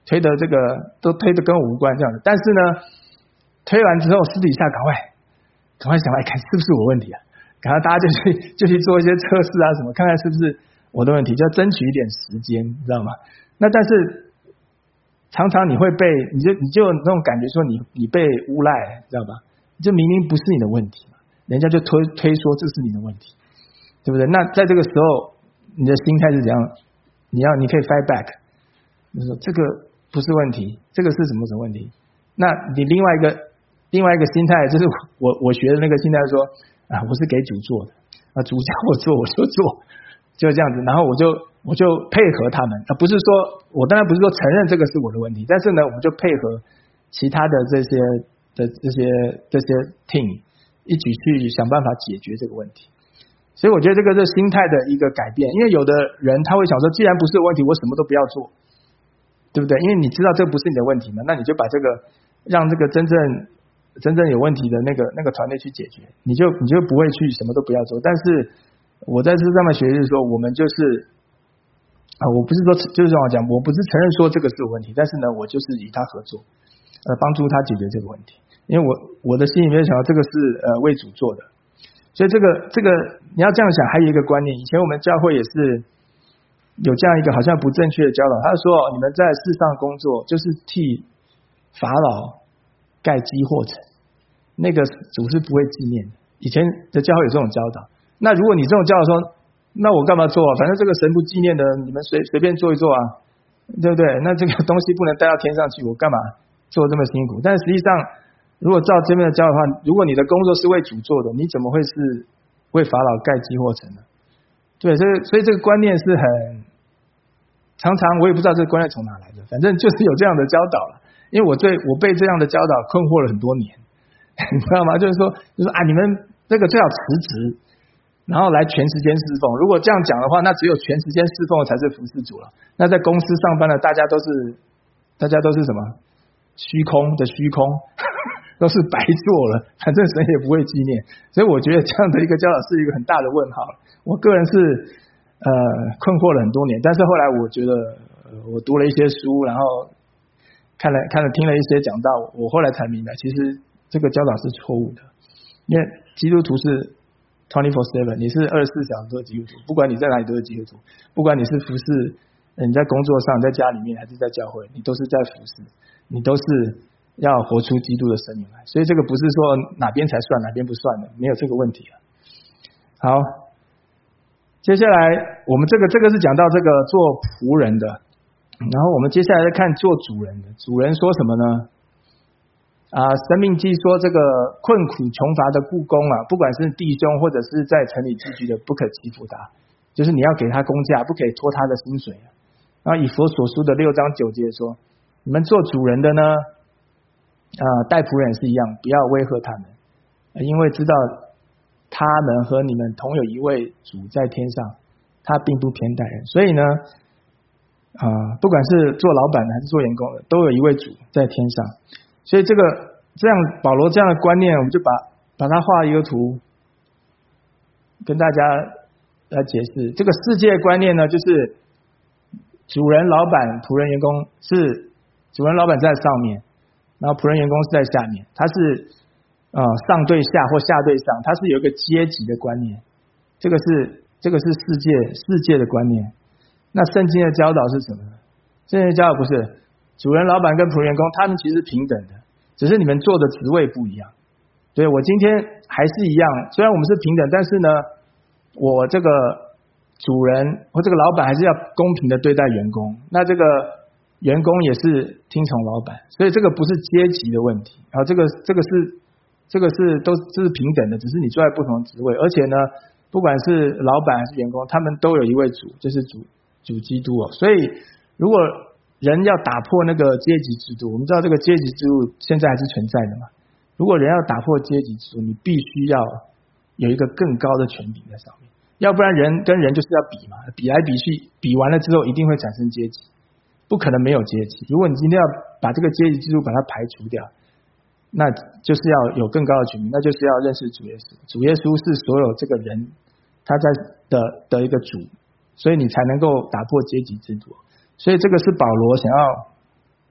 推的这个都推的跟我无关这样子。但是呢，推完之后私底下赶快赶快想来看是不是我问题啊，赶快大家就去就去做一些测试啊什么，看看是不是我的问题，就要争取一点时间，你知道吗？那但是常常你会被你就你就有那种感觉说你你被诬赖，知道吧？这明明不是你的问题嘛，人家就推推说这是你的问题，对不对？那在这个时候你的心态是怎样？你要你可以 fight back， 你说这个不是问题，这个是什么什么问题？那你另外一个另外一个心态就是我我学的那个心态说啊，我是给主做的啊，主叫我做我就做，就这样子，然后我就我就配合他们，啊，不是说我当然不是说承认这个是我的问题，但是呢，我们就配合其他的这些的这些这些 team 一起去想办法解决这个问题。所以我觉得这个是心态的一个改变，因为有的人他会想说，既然不是问题，我什么都不要做，对不对？因为你知道这不是你的问题嘛，那你就把这个让这个真正真正有问题的那个那个团队去解决，你就你就不会去什么都不要做。但是我在这上面学的是说，我们就是啊，我不是说就是这样讲，我不是承认说这个是有问题，但是呢，我就是与他合作，呃，帮助他解决这个问题。因为我我的心里面想到这个是呃为主做的。所以这个这个你要这样想，还有一个观念，以前我们教会也是有这样一个好像不正确的教导，他说你们在世上工作就是替法老盖基货城，那个主是不会纪念的。以前的教会有这种教导，那如果你这种教导说，那我干嘛做啊？反正这个神不纪念的，你们随随便做一做啊，对不对？那这个东西不能带到天上去，我干嘛做这么辛苦？但实际上如果照这边的教的话，如果你的工作是为主做的，你怎么会是为法老盖基货城呢？对，所以所以这个观念是很常常我也不知道这个观念从哪来的，反正就是有这样的教导了。因为我对我被这样的教导困惑了很多年，你知道吗？就是说，就是啊，你们这个最好辞职，然后来全时间侍奉。如果这样讲的话，那只有全时间侍奉才是服侍主了。那在公司上班的大家都是大家都是什么虚空的虚空。都是白做了，反正神也不会纪念，所以我觉得这样的一个教导是一个很大的问号。我个人是呃困惑了很多年，但是后来我觉得、呃、我读了一些书，然后看了看了听了一些讲道，我后来才明白，其实这个教导是错误的。因为基督徒是 二十四小时， 你是二十四小时都是基督徒，不管你在哪里都是基督徒，不管你是服侍，你在工作上，在家里面还是在教会，你都是在服侍，你都是要活出基督的生命来，所以这个不是说哪边才算哪边不算的，没有这个问题了。好，接下来我们这个这个是讲到这个做仆人的，然后我们接下来再看做主人的。主人说什么呢？啊，申命记说这个困苦穷乏的雇工啊，不管是弟兄或者是在城里寄居的，不可欺负他，就是你要给他工价，不可以拖他的薪水。然后以弗所书的六章九节说，你们做主人的呢，呃，待仆人是一样，不要威吓他们，因为知道他们和你们同有一位主在天上，他并不偏待人。所以呢，啊、呃，不管是做老板的还是做员工的，都有一位主在天上。所以这个这样保罗这样的观念，我们就把把它画一个图，跟大家来解释。这个世界观念呢，就是主人、老板、仆人、员工是主人、老板在上面。然后仆人员工是在下面，他是呃上对下或下对上，他是有一个阶级的观念，这个是这个是世界世界的观念。那圣经的教导是什么呢？圣经的教导不是主人、老板跟仆人员工，他们其实平等的，只是你们做的职位不一样。对，我今天还是一样，虽然我们是平等，但是呢，我这个主人或这个老板还是要公平的对待员工。那这个员工也是听从老板，所以这个不是阶级的问题，然后这个这个是这个是都这是平等的，只是你坐在不同的职位，而且呢，不管是老板还是员工，他们都有一位主，就是主主基督哦。所以如果人要打破那个阶级制度，我们知道这个阶级制度现在还是存在的嘛。如果人要打破阶级制度，你必须要有一个更高的权柄在上面，要不然人跟人就是要比嘛，比来比去，比完了之后一定会产生阶级。不可能没有阶级，如果你今天要把这个阶级制度把它排除掉，那就是要有更高的权柄，那就是要认识主耶稣。主耶稣是所有这个人他在的的一个主，所以你才能够打破阶级制度。所以这个是保罗想要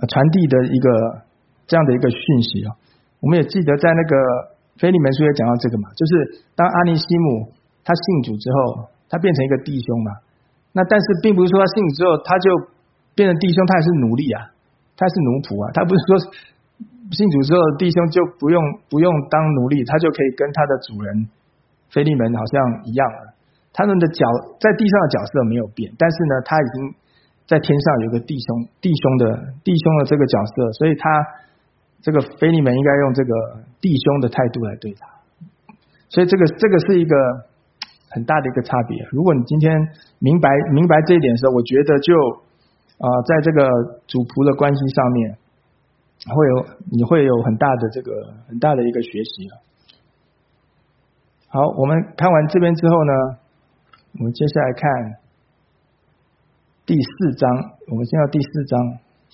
传递的一个这样的一个讯息哦。我们也记得在那个腓利门书也讲到这个嘛，就是当阿尼西姆他信主之后，他变成一个弟兄嘛。那但是并不是说他信主之后他就变成弟兄，他也是奴隶啊，他是奴仆啊，他不是说信主之后弟兄就不用不用当奴隶，他就可以跟他的主人腓利门好像一样了。他们的角在地上的角色没有变，但是呢，他已经在天上有一个弟兄弟兄的弟兄的这个角色，所以他这个腓利门应该用这个弟兄的态度来对他。所以这个这个是一个很大的一个差别。如果你今天明白明白这一点的时候，我觉得就啊、呃，在这个主仆的关系上面，会有你会有很大的这个很大的一个学习了。好，我们看完这边之后呢，我们接下来看第四章。我们先到第四章。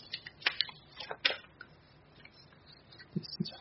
第四章。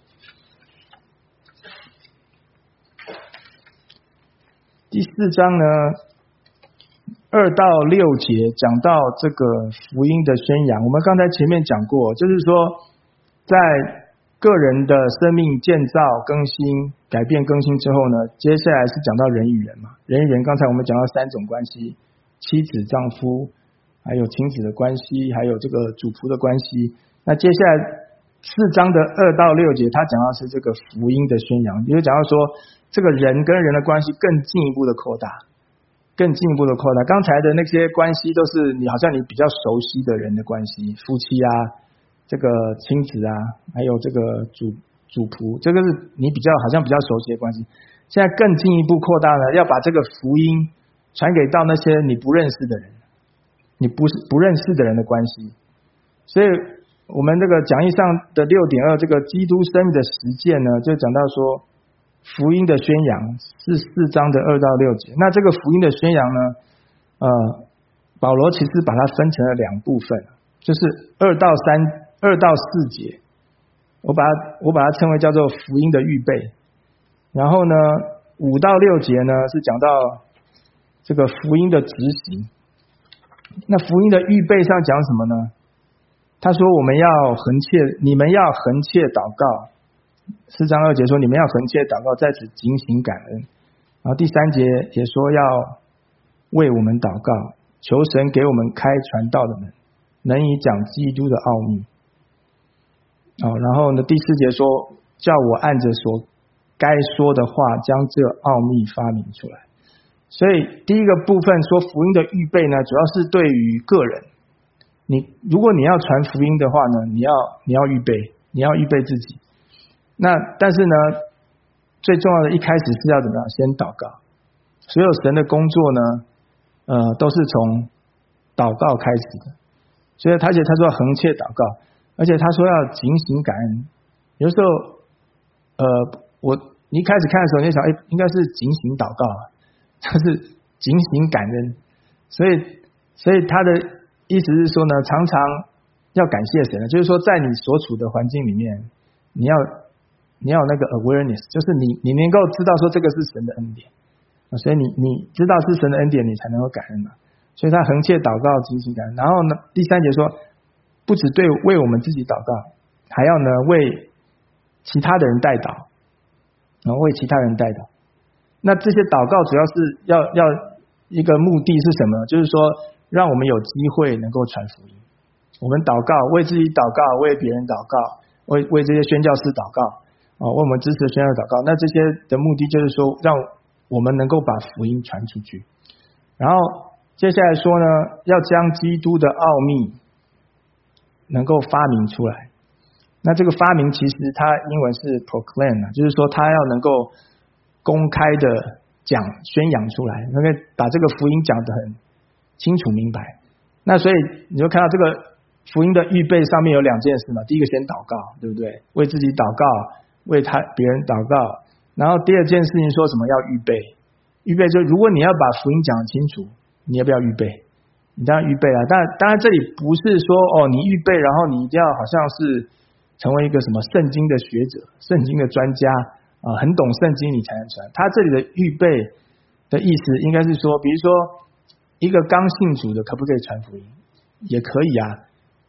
第四章呢，二到六节讲到这个福音的宣扬。我们刚才前面讲过，就是说在个人的生命建造、更新、改变、更新之后呢，接下来是讲到人与人嘛。人与人，刚才我们讲到三种关系：妻子、丈夫，还有亲子的关系，还有这个主仆的关系。那接下来四章的二到六节，他讲到是这个福音的宣扬，也就讲到说这个人跟人的关系更进一步的扩大，更进一步的扩大。刚才的那些关系都是你好像你比较熟悉的人的关系，夫妻啊，这个亲子啊，还有这个主主仆，这个是你比较好像比较熟悉的关系。现在更进一步扩大呢，要把这个福音传给到那些你不认识的人，你不是不认识的人的关系。所以我们这个讲义上的 六点二 这个基督生命的实践呢，就讲到说福音的宣扬是四章的二到六节。那这个福音的宣扬呢，呃，保罗其实把它分成了两部分，就是二到三、二到四节，我把它我把它称为叫做福音的预备。然后呢，五到六节呢是讲到这个福音的执行。那福音的预备上讲什么呢？他说我们要恒切，你们要恒切祷告。四章二节说你们要恒切祷告，在此警醒感恩。然后第三节也说要为我们祷告，求神给我们开传道的门，能以讲基督的奥秘。哦，然后呢第四节说叫我按着所该说的话将这奥秘发明出来。所以第一个部分说福音的预备呢，主要是对于个人。你如果你要传福音的话呢，你要你要预备，你要预备自己。那但是呢，最重要的一开始是要怎么样？先祷告。所有神的工作呢，呃，都是从祷告开始的。所以而且他说要恒切祷告，而且他说要警醒感恩。有时候，呃，我你一开始看的时候，你就想，哎，应该是警醒祷告啊，他是警醒感恩。所以，所以他的意思是说呢，常常要感谢神，就是说在你所处的环境里面，你要你要有那个 awareness， 就是你你能够知道说这个是神的恩典，所以你你知道是神的恩典，你才能够感恩嘛。所以他恒切祷告，警醒感恩。然后呢，第三节说，不只对为我们自己祷告，还要呢为其他的人代祷，然后为其他人代祷。那这些祷告主要是要要一个目的是什么？就是说让我们有机会能够传福音。我们祷告，为自己祷告，为别人祷告，为为这些宣教士祷告，啊，为我们支持的宣教士祷告。那这些的目的就是说，让我们能够把福音传出去。然后接下来说呢，要将基督的奥秘能够发明出来。那这个发明其实它英文是 proclaim， 就是说它要能够公开的讲宣扬出来，能够把这个福音讲得很清楚明白。那所以你就看到这个福音的预备上面有两件事嘛，第一个先祷告，对不对？为自己祷告，为他别人祷告。然后第二件事情说什么？要预备。预备就如果你要把福音讲清楚，你要不要预备？你当然预备了。当然当然这里不是说哦你预备，然后你一定要好像是成为一个什么圣经的学者、圣经的专家啊、呃，很懂圣经你才能传。他这里的预备的意思应该是说，比如说一个刚信主的可不可以传福音？也可以啊。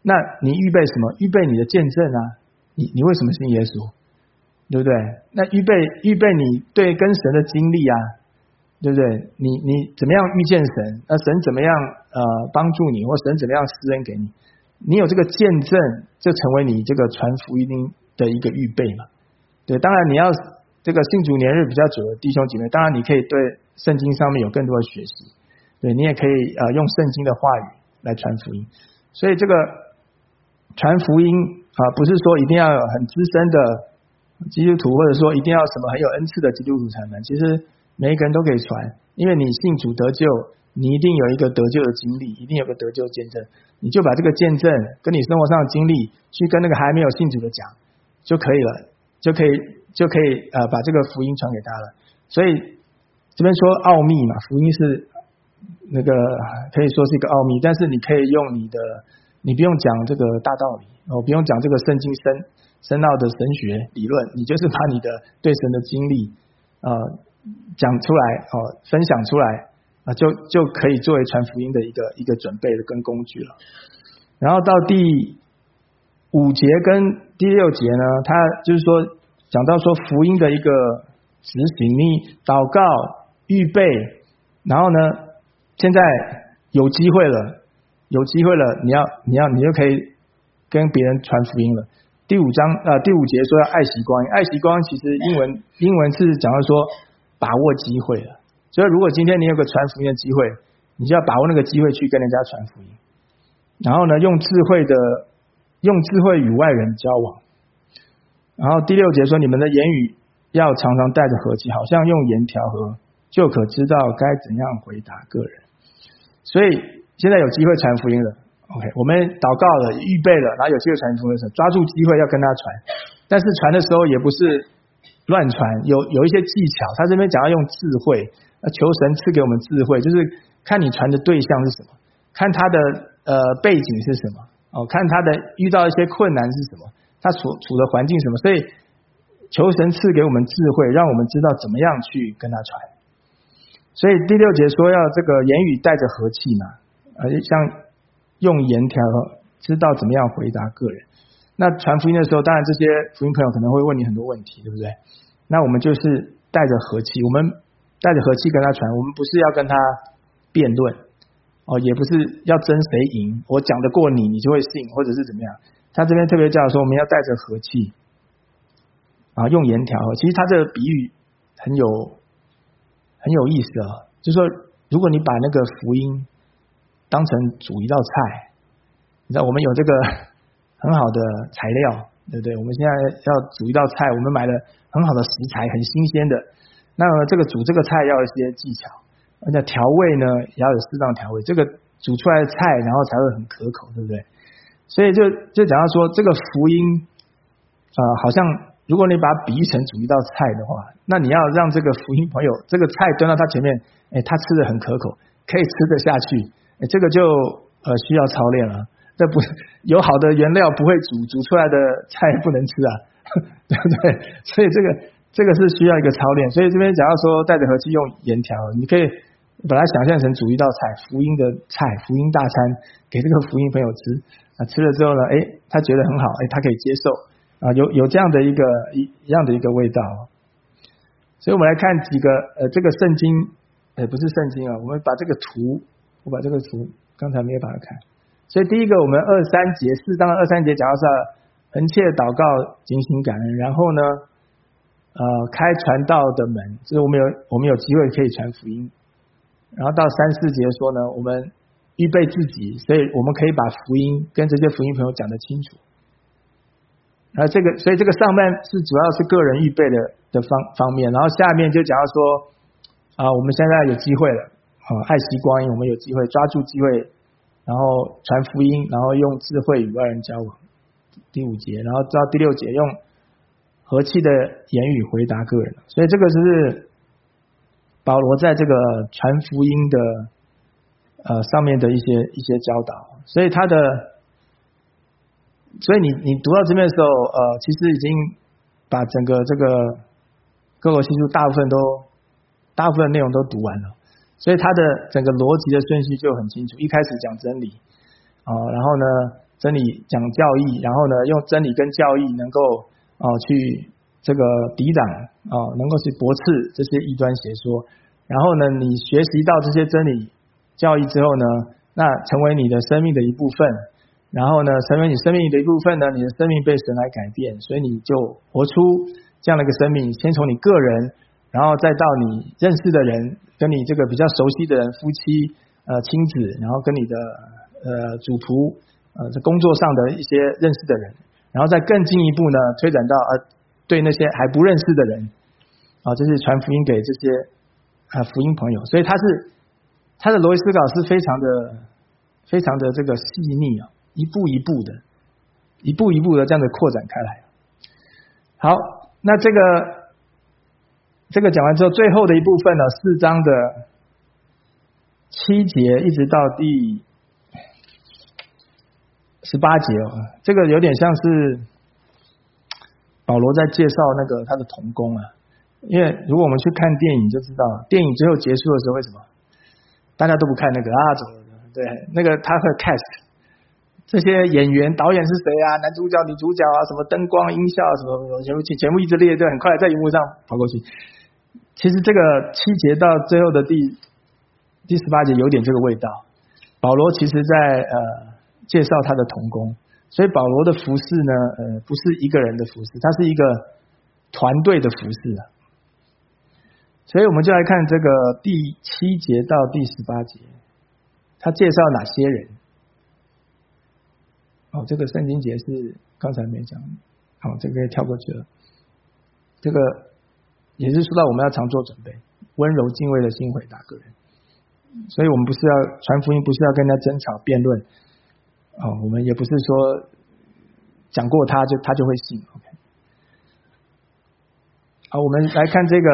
那你预备什么？预备你的见证啊！你你为什么信耶稣？对不对？那预备预备你对跟神的经历啊，对不对？你你怎么样遇见神？那神怎么样呃帮助你，或神怎么样施恩给你？你有这个见证，就成为你这个传福音的一个预备嘛。对，当然你要这个信主年日比较久的弟兄姐妹，当然你可以对圣经上面有更多的学习，对你也可以呃用圣经的话语来传福音。所以这个传福音啊，不是说一定要有很资深的基督徒，或者说一定要什么很有恩赐的基督徒才能。其实每一个人都可以传，因为你信主得救，你一定有一个得救的经历，一定有个得救见证，你就把这个见证跟你生活上的经历去跟那个还没有信主的讲就可以了，就可以就可以呃把这个福音传给他了。所以这边说奥秘嘛，福音是那个可以说是一个奥秘，但是你可以用你的，你不用讲这个大道理哦，不用讲这个圣经深深奥的神学理论，你就是把你的对神的经历呃讲出来哦，分享出来啊，就就可以作为传福音的一个一个准备的跟工具了。然后到第五节跟第六节呢，他就是说讲到说福音的一个执行，你祷告预备，然后呢现在有机会了，有机会了，你要你要你就可以跟别人传福音了。第五章呃第五节说要爱惜光阴，爱惜光阴其实英文英文是讲到说把握机会了。所以如果今天你有个传福音的机会，你就要把握那个机会去跟人家传福音。然后呢，用智慧的用智慧与外人交往。然后第六节说，你们的言语要常常带着和气，好像用盐调和，就可知道该怎样回答个人。所以现在有机会传福音了 OK， 我们祷告了，预备了，然后有机会传福音的时候，抓住机会要跟他传。但是传的时候也不是乱传，有有一些技巧，他这边讲要用智慧，求神赐给我们智慧，就是看你传的对象是什么，看他的呃背景是什么哦，看他的遇到一些困难是什么，他所处的环境是什么，所以求神赐给我们智慧，让我们知道怎么样去跟他传。所以第六节说要这个言语带着和气嘛，而像用言调和，知道怎么样回答个人。那传福音的时候，当然这些福音朋友可能会问你很多问题，对不对？那我们就是带着和气，我们带着和气跟他传，我们不是要跟他辩论哦，也不是要争谁赢，我讲得过你，你就会信，或者是怎么样。他这边特别叫说，我们要带着和气啊，用言调和。其实他这个比喻很有很有意思啊，就是说，如果你把那个福音当成煮一道菜，你知道我们有这个很好的材料，对不对？我们现在要煮一道菜，我们买了很好的食材，很新鲜的。那么这个煮这个菜要有一些技巧，而且调味呢也要有适当调味，这个煮出来的菜然后才会很可口，对不对？所以就就讲到说这个福音呃，好像如果你把它比喻成煮一道菜的话，那你要让这个福音朋友这个菜端到他前面，哎，他吃得很可口，可以吃得下去，哎，这个就呃需要操练了。这不有好的原料不会煮，煮出来的菜不能吃啊，对不对？所以这个这个是需要一个操练。所以这边讲到说带着和气用盐调，你可以把它想象成煮一道菜，福音的菜，福音大餐给这个福音朋友吃啊，吃了之后呢，哎，他觉得很好，哎，他可以接受啊，有有这样的一个一一样的一个味道。所以我们来看几个呃这个圣经，呃不是圣经啊，我们把这个图，我把这个图刚才没有把它看。所以第一个，我们二三节适当的二三节讲到是恒切祷告，警醒感恩，然后呢，呃，开传道的门，就是我们有我们有机会可以传福音。然后到三四节说呢，我们预备自己，所以我们可以把福音跟这些福音朋友讲得清楚。然后这个，所以这个上面是主要是个人预备的的方方面，然后下面就讲到说啊、呃，我们现在有机会了啊、呃，爱惜光阴，我们有机会抓住机会。然后传福音，然后用智慧与外人交往，第五节，然后到第六节用和气的言语回答个人。所以这个是保罗在这个传福音的呃上面的一些一些教导。所以他的，所以你你读到这边的时候，呃，其实已经把整个这个哥罗西书大部分都大部分内容都读完了。所以他的整个逻辑的顺序就很清楚，一开始讲真理啊、呃，然后呢真理讲教义，然后呢用真理跟教义能够哦去这个抵挡哦，能够去驳斥这些异端邪说。然后呢，你学习到这些真理教义之后呢，那成为你的生命的一部分。然后呢，成为你生命的一部分呢，你的生命被神来改变，所以你就活出这样的一个生命。先从你个人，然后再到你认识的人，跟你这个比较熟悉的人，夫妻、呃亲子，然后跟你的呃主仆，呃在工作上的一些认识的人，然后再更进一步呢，推展到呃对那些还不认识的人，啊、呃，这是传福音给这些啊、呃、福音朋友。所以他是他的逻辑思考是非常的非常的这个细腻啊。一步一步的，一步一步的这样的扩展开来。好，那这个这个讲完之后，最后的一部分呢，四章的七节一直到第十八节哦，这个有点像是保罗在介绍那个他的同工啊。因为如果我们去看电影就知道，电影最后结束的时候，为什么大家都不看那个啊？怎么对那个他会 cast。这些演员导演是谁啊？男主角女主角啊，什么灯光音效什么什么全部全部一直列，就很快在荧幕上跑过去。其实这个七节到最后的第第十八节有点这个味道。保罗其实在呃介绍他的同工，所以保罗的服事呢，呃不是一个人的服事，他是一个团队的服事啊。所以我们就来看这个第七节到第十八节，他介绍哪些人？哦，这个圣经节是刚才没讲，好，这个可以跳过去了。这个也是说到我们要常做准备，温柔敬畏的心回答个人。所以我们不是要传福音，不是要跟人家争吵辩论，哦，我们也不是说讲过他就他就会信。OK， 好，我们来看这个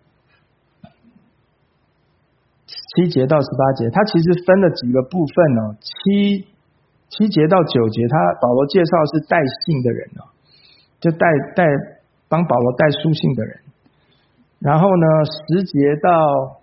七节到十八节，它其实分了几个部分哦，七。七节到九节，他保罗介绍是带信的人哦，就带带帮保罗带书信的人。然后呢，十节到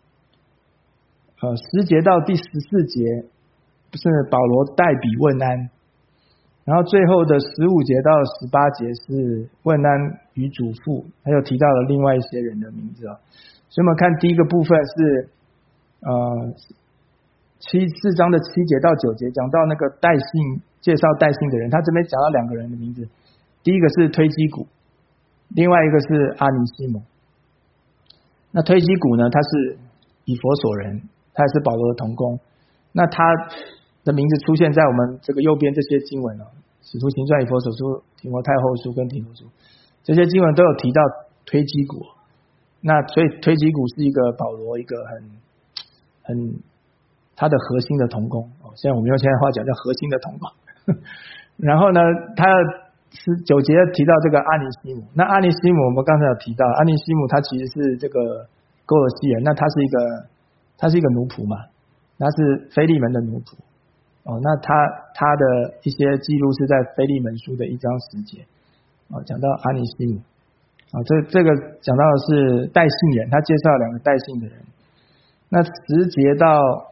呃十节到第十四节是保罗代笔问安，然后最后的十五节到十八节是问安与嘱咐，还有提到了另外一些人的名字哦。所以我们看第一个部分是呃。七四章的七节到九节讲到那个带信，介绍带信的人，他这边讲到两个人的名字，第一个是推基古，另外一个是阿尼西姆。那推基古呢，他是以弗所人，他也是保罗的同工。那他的名字出现在我们这个右边这些经文哦，使徒行传、以弗所书、提摩太后书跟提多书，这些经文都有提到推基古。那所以推基古是一个保罗一个很很他的核心的同工哦，现在我们用现在话讲叫核心的同工。然后呢，他十九节提到这个阿尼西姆，那阿尼西姆我们刚才有提到，阿尼西姆他其实是这个哥罗西人，那他是一个他是一个奴仆嘛，他是腓利门的奴仆哦，那他他的一些记录是在腓利门书的一章十节哦，讲到阿尼西姆啊，这这个讲到的是带信人，他介绍两个带信的人。那十节到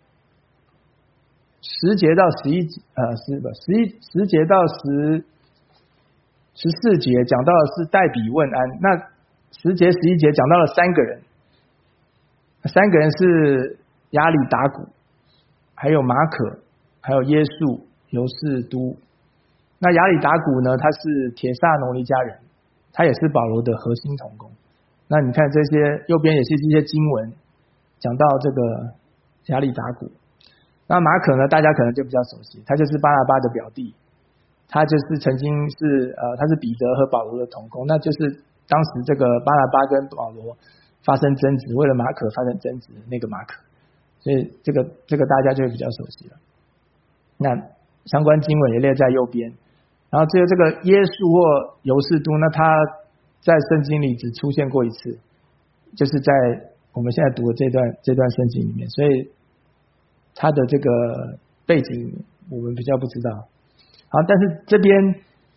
十节到十一呃十不十一十节到十十四节讲到的是代笔问安，那十节十一节讲到了三个人，三个人是亚里达古，还有马可，还有耶稣犹士都。那亚里达古呢，他是帖撒罗尼迦人，他也是保罗的核心同工。那你看这些右边也是这些经文讲到这个亚里达古。那马可呢，大家可能就比较熟悉，他就是巴拿巴的表弟，他就是曾经是呃他是彼得和保罗的同工，那就是当时这个巴拿巴跟保罗发生争执，为了马可发生争执那个马可，所以这个这个大家就会比较熟悉了。那相关经文也列在右边。然后只有这个耶稣或犹士都，那他在圣经里只出现过一次，就是在我们现在读的这段这段圣经里面，所以他的这个背景我们比较不知道。好，但是这边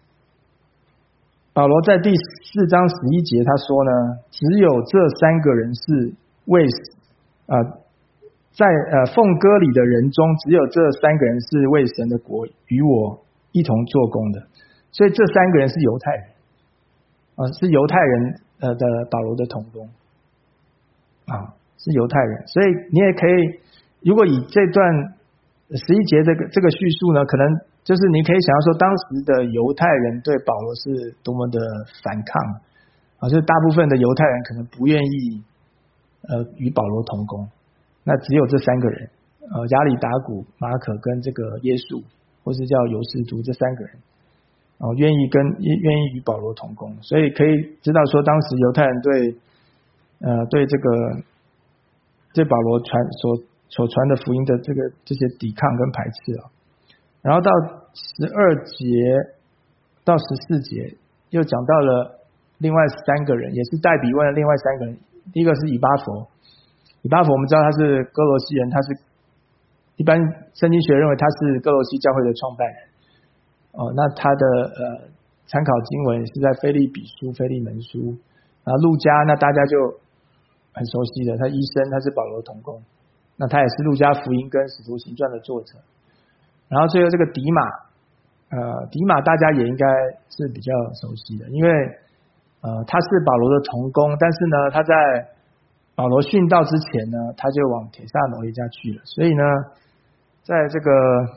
保罗在第四章十一节他说呢，只有这三个人是为啊、呃、 在呃奉歌礼的人中，只有这三个人是为神的国与我一同做工的，所以这三个人是犹太人，啊、呃，是犹太人呃的保罗的同工，啊，是犹太人，所以你也可以，如果以这段十一节这个这个叙述呢，可能就是你可以想象说，当时的犹太人对保罗是多么的反抗啊，就是大部分的犹太人可能不愿意呃与保罗同工。那只有这三个人，呃，亚里达古、马可跟这个耶稣，或是叫犹士都这三个人，哦、呃，愿意跟愿意与保罗同工，所以可以知道说，当时犹太人对呃对这个对保罗传所所传的福音的这个这些抵抗跟排斥啊。然后到十二节到十四节又讲到了另外三个人，也是代笔问了另外三个人，第一个是以巴弗。以巴弗我们知道他是哥罗西人，他是一般圣经学认为他是哥罗西教会的创办人。哦，那他的呃参考经文是在腓立比书、腓利门书，然后路加那大家就很熟悉的，他医生，他是保罗同工，那他也是路加福音跟使徒行传的作者。然后最后这个迪马，呃，迪马大家也应该是比较熟悉的，因为呃他是保罗的同工，但是呢他在保罗殉道之前呢，他就往帖撒罗尼迦去了，所以呢，在这个，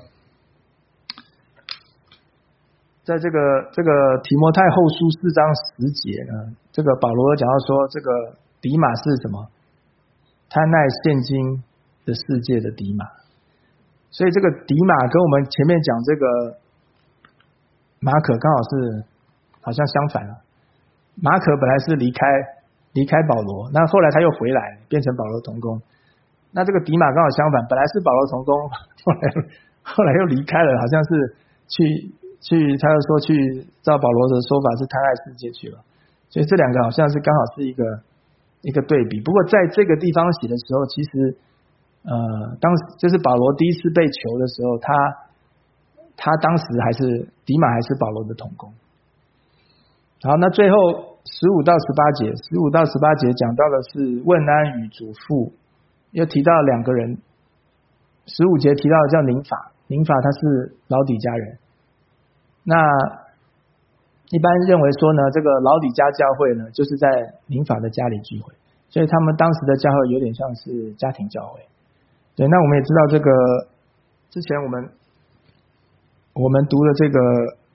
在这个这个提摩太后书四章十节呢，这个保罗讲到说，这个迪马是什么？他乃现今的世界的迪马，所以这个迪马跟我们前面讲这个马可刚好是好像相反了，马可本来是离开。离开保罗，那后来他又回来，变成保罗同工。那这个迪马刚好相反，本来是保罗同工，后来后来又离开了，好像是去去，他又说去照保罗的说法是贪爱世界去了。所以这两个好像是刚好是一个一个对比。不过在这个地方写的时候，其实呃，当时就是保罗第一次被囚的时候，他他当时还是迪马还是保罗的同工。好，那最后十五到十八节，十五到十八节讲到的是问安与嘱咐，又提到两个人。十五节提到的叫宁法，宁法他是老底嘉人。那一般认为说呢，这个老底嘉教会呢，就是在宁法的家里聚会，所以他们当时的教会有点像是家庭教会。对，那我们也知道这个之前我们我们读的这个。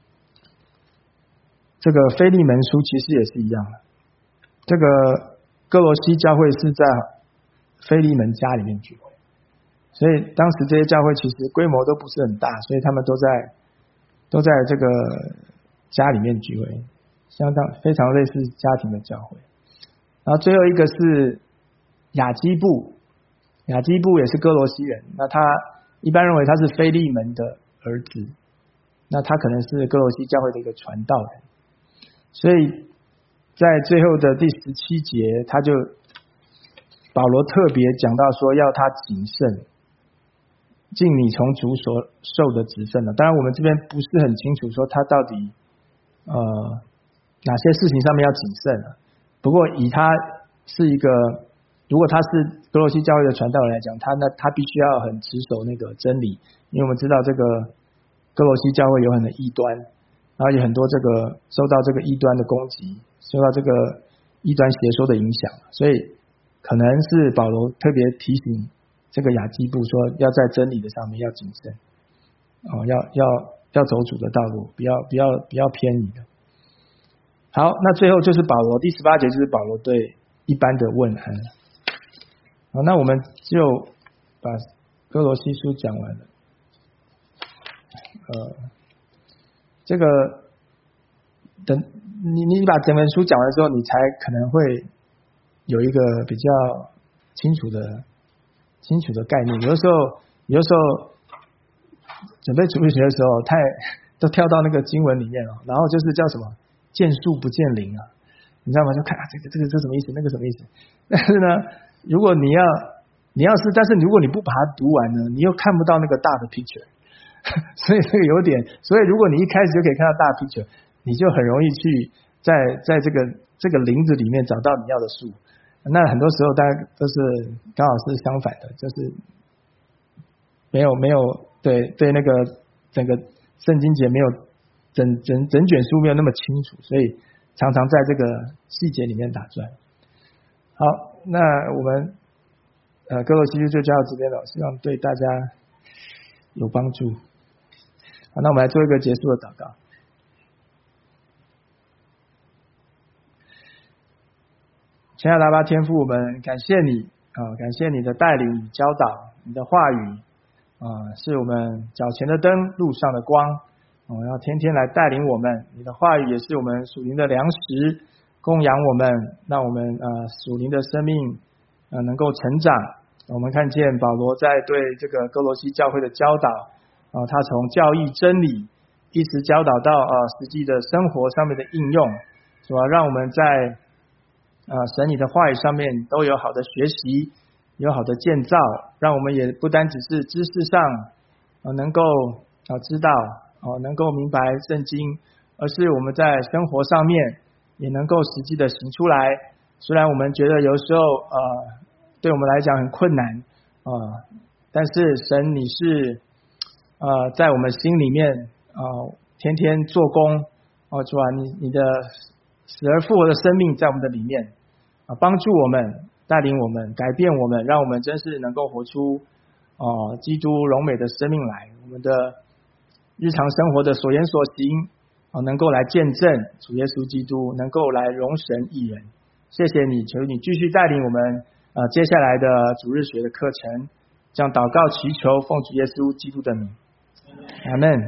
这个腓利门书其实也是一样的，这个哥罗西教会是在腓利门家里面聚会，所以当时这些教会其实规模都不是很大，所以他们都在都在这个家里面聚会，相当非常类似家庭的教会。然后最后一个是雅基布，雅基布也是哥罗西人，那他一般认为他是腓利门的儿子，那他可能是哥罗西教会的一个传道人。所以在最后的第十七节，他就保罗特别讲到说，要他谨慎，尽你从主所受的职分了。当然，我们这边不是很清楚说他到底呃哪些事情上面要谨慎了。不过以他是一个，如果他是哥罗西教会的传道人来讲，他那他必须要很持守那个真理，因为我们知道这个哥罗西教会有很多异端。然后有很多这个受到这个异端的攻击，受到这个异端邪说的影响，所以可能是保罗特别提醒这个雅基布说，要在真理的上面要谨慎，哦，要要要走主的道路，不要不要不要偏离的。好，那最后就是保罗第十八节，就是保罗对一般的问安。好，那我们就把哥罗西书讲完了，呃。这个等你你把整本书讲完之后，你才可能会有一个比较清楚的清楚的概念。有的时候有的时候准备主日学的时候，太都跳到那个经文里面了，然后就是叫什么见树不见林啊，你知道吗？就看啊这个这个这什么意思，那个什么意思。但是呢，如果你要你要是，但是如果你不把它读完呢，你又看不到那个大的 picture。所以这个有点，所以如果你一开始就可以看到大 picture， 你就很容易去在在这个这个林子里面找到你要的树， 那很多时候大家都是刚好是相反的，就是没有没有对对那个整个圣经节没有整整整卷书没有那么清楚，所以常常在这个细节里面打转。好，那我们呃哥罗西书就教到这边了，希望对大家有帮助。好，那我们来做一个结束的祷告。亲爱的阿爸天父，我们感谢你啊、呃，感谢你的带领与教导，你的话语啊、呃，是我们脚前的灯，路上的光，我、呃、要天天来带领我们。你的话语也是我们属灵的粮食，供养我们，让我们呃属灵的生命呃能够成长。我们看见保罗在对这个哥罗西教会的教导啊、呃，他从教义真理一直教导到呃实际的生活上面的应用，是吧？让我们在啊，神你的话语上面都有好的学习，有好的建造，让我们也不单只是知识上啊能够啊知道哦能够明白圣经，而是我们在生活上面也能够实际的行出来。虽然我们觉得有时候呃对我们来讲很困难啊、呃，但是神你是呃在我们心里面啊、呃、天天做工哦，主啊，你你的死而复活的生命在我们的里面。啊，帮助我们，带领我们，改变我们，让我们真是能够活出哦、呃、基督荣美的生命来。我们的日常生活的所言所行啊、呃，能够来见证主耶稣基督，能够来荣神益人。谢谢你，求你继续带领我们呃接下来的主日学的课程，这样祷告祈求，奉主耶稣基督的名，阿们。